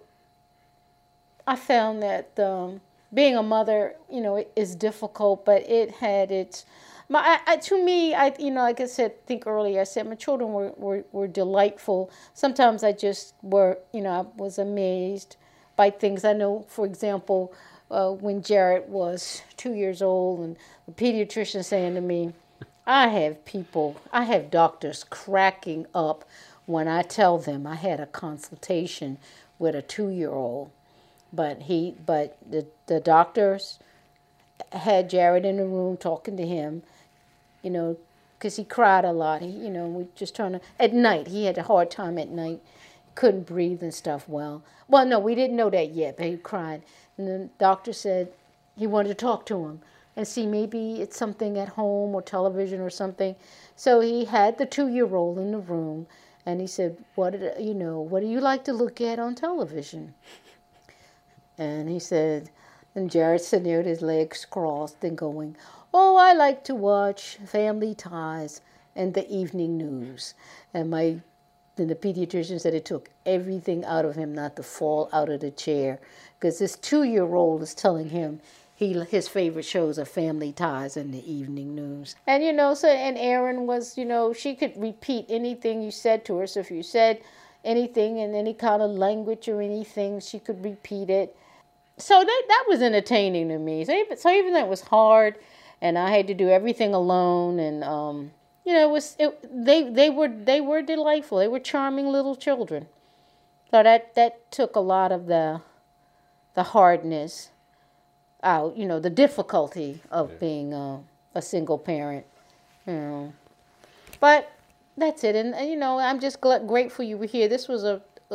I found that um, being a mother, you know, is difficult, but it had its. My, I, I, to me, I you know, like I said, think earlier, I said my children were, were, were delightful. Sometimes I just were, you know, I was amazed by things. I know, for example, uh, when Jared was two years old and the pediatrician saying to me, I have people, I have doctors cracking up when I tell them I had a consultation with a two-year-old. But he, but the, the doctors had Jared in the room talking to him, you know, because he cried a lot. He, you know, we just trying to, at night, he had a hard time at night. Couldn't breathe and stuff well. Well, no, we didn't know that yet, but he cried. And the doctor said he wanted to talk to him and see maybe it's something at home or television or something. So he had the two-year-old in the room, and he said, "What did, you know, what do you like to look at on television?" And he said, and Jared's sitting there with his legs crossed and going, "Oh, I like to watch Family Ties and the evening news." And my, then the pediatrician said it took everything out of him not to fall out of the chair, because this two-year-old is telling him he his favorite shows are Family Ties and the evening news. And you know, so and Erin was, you know, she could repeat anything you said to her. So if you said anything in any kind of language or anything, she could repeat it. So that that was entertaining to me. So even, so even though it was hard, and I had to do everything alone, and um, you know, it was it, they they were they were delightful. They were charming little children. So that that took a lot of the the hardness out. You know, the difficulty of yeah. being a, a single parent. You know, but that's it. And, and you know, I'm just glad, grateful you were here. This was a, a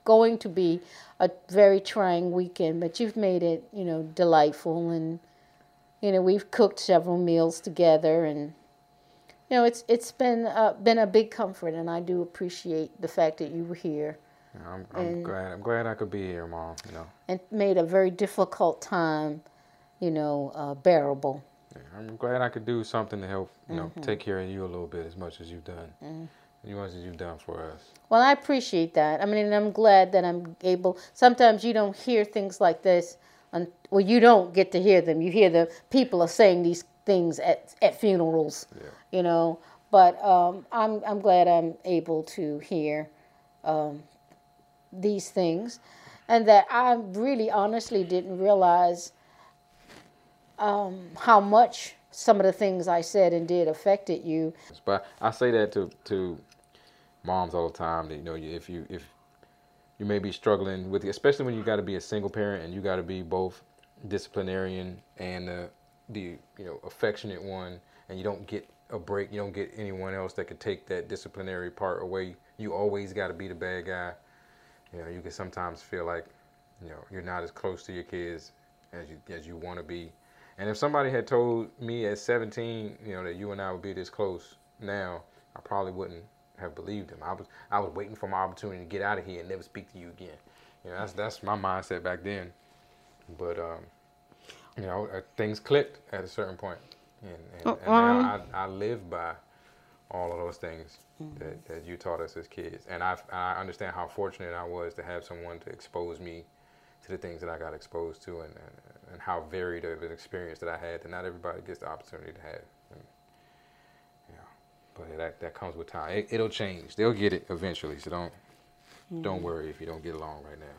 going to be a very trying weekend, but you've made it, you know, delightful. And, you know, we've cooked several meals together, and, you know, it's it's been uh, been a big comfort, and I do appreciate the fact that you were here. Yeah, I'm, I'm and, glad. I'm glad I could be here, Mom. You know, and made a very difficult time, you know, uh, bearable. Yeah, I'm glad I could do something to help, you know, Mm-hmm. take care of you a little bit as much as you've done, as much as you've done for us. Well, I appreciate that. I mean, and I'm glad that I'm able. Sometimes you don't hear things like this. On, well, you don't get to hear them. You hear the people are saying these things at at funerals, Yeah. you know. But um, I'm I'm glad I'm able to hear um, these things, and that I really honestly didn't realize um, how much some of the things I said and did affected you. But I say that to to moms all the time. That, you know, if you if you may be struggling with, especially when you got to be a single parent and you got to be both disciplinarian and uh, the you know affectionate one, and you don't get a break. You don't get anyone else that could take that disciplinary part away. You always got to be the bad guy. You know, you can sometimes feel like, you know, you're not as close to your kids as you as you want to be. And if somebody had told me at seventeen, you know, that you and I would be this close now, I probably wouldn't have believed him. I was I was waiting for my opportunity to get out of here and never speak to you again. You know, that's that's my mindset back then. But um, you know, uh, things clicked at a certain point, and, and, and now I, I live by all of those things that, that you taught us as kids. And I I understand how fortunate I was to have someone to expose me to the things that I got exposed to, and, and, and how varied of an experience that I had that not everybody gets the opportunity to have. And, you know, but that that comes with time. It, it'll change. They'll get it eventually. So don't mm-hmm. don't worry if you don't get along right now.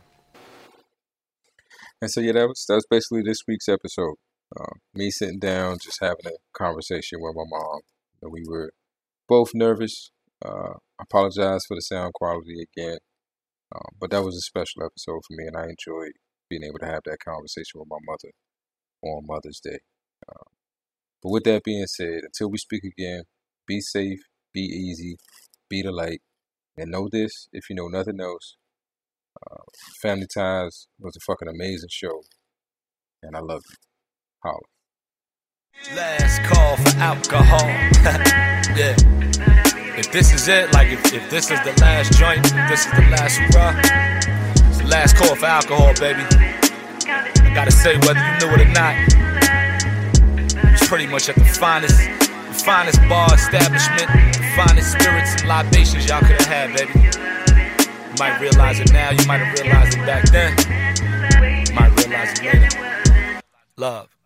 And so yeah, that was that was basically this week's episode. Uh, me sitting down, just having a conversation with my mom. And we were both nervous. Uh, I apologize for the sound quality again. Um, but that was a special episode for me, and I enjoyed being able to have that conversation with my mother on Mother's Day. Uh, but with that being said, until we speak again, be safe, be easy, be the light, and know this, if you know nothing else, uh, Family Ties was a fucking amazing show, and I love you. Holla. Last call for alcohol. Yeah. If this is it, like if, if this is the last joint, if this is the last hurrah, it's the last call for alcohol, baby. I gotta say, whether you knew it or not, it's pretty much at the finest, the finest bar establishment, the finest spirits and libations y'all could have had, baby. You might realize it now, you might have realized it back then. You might realize it later. Love.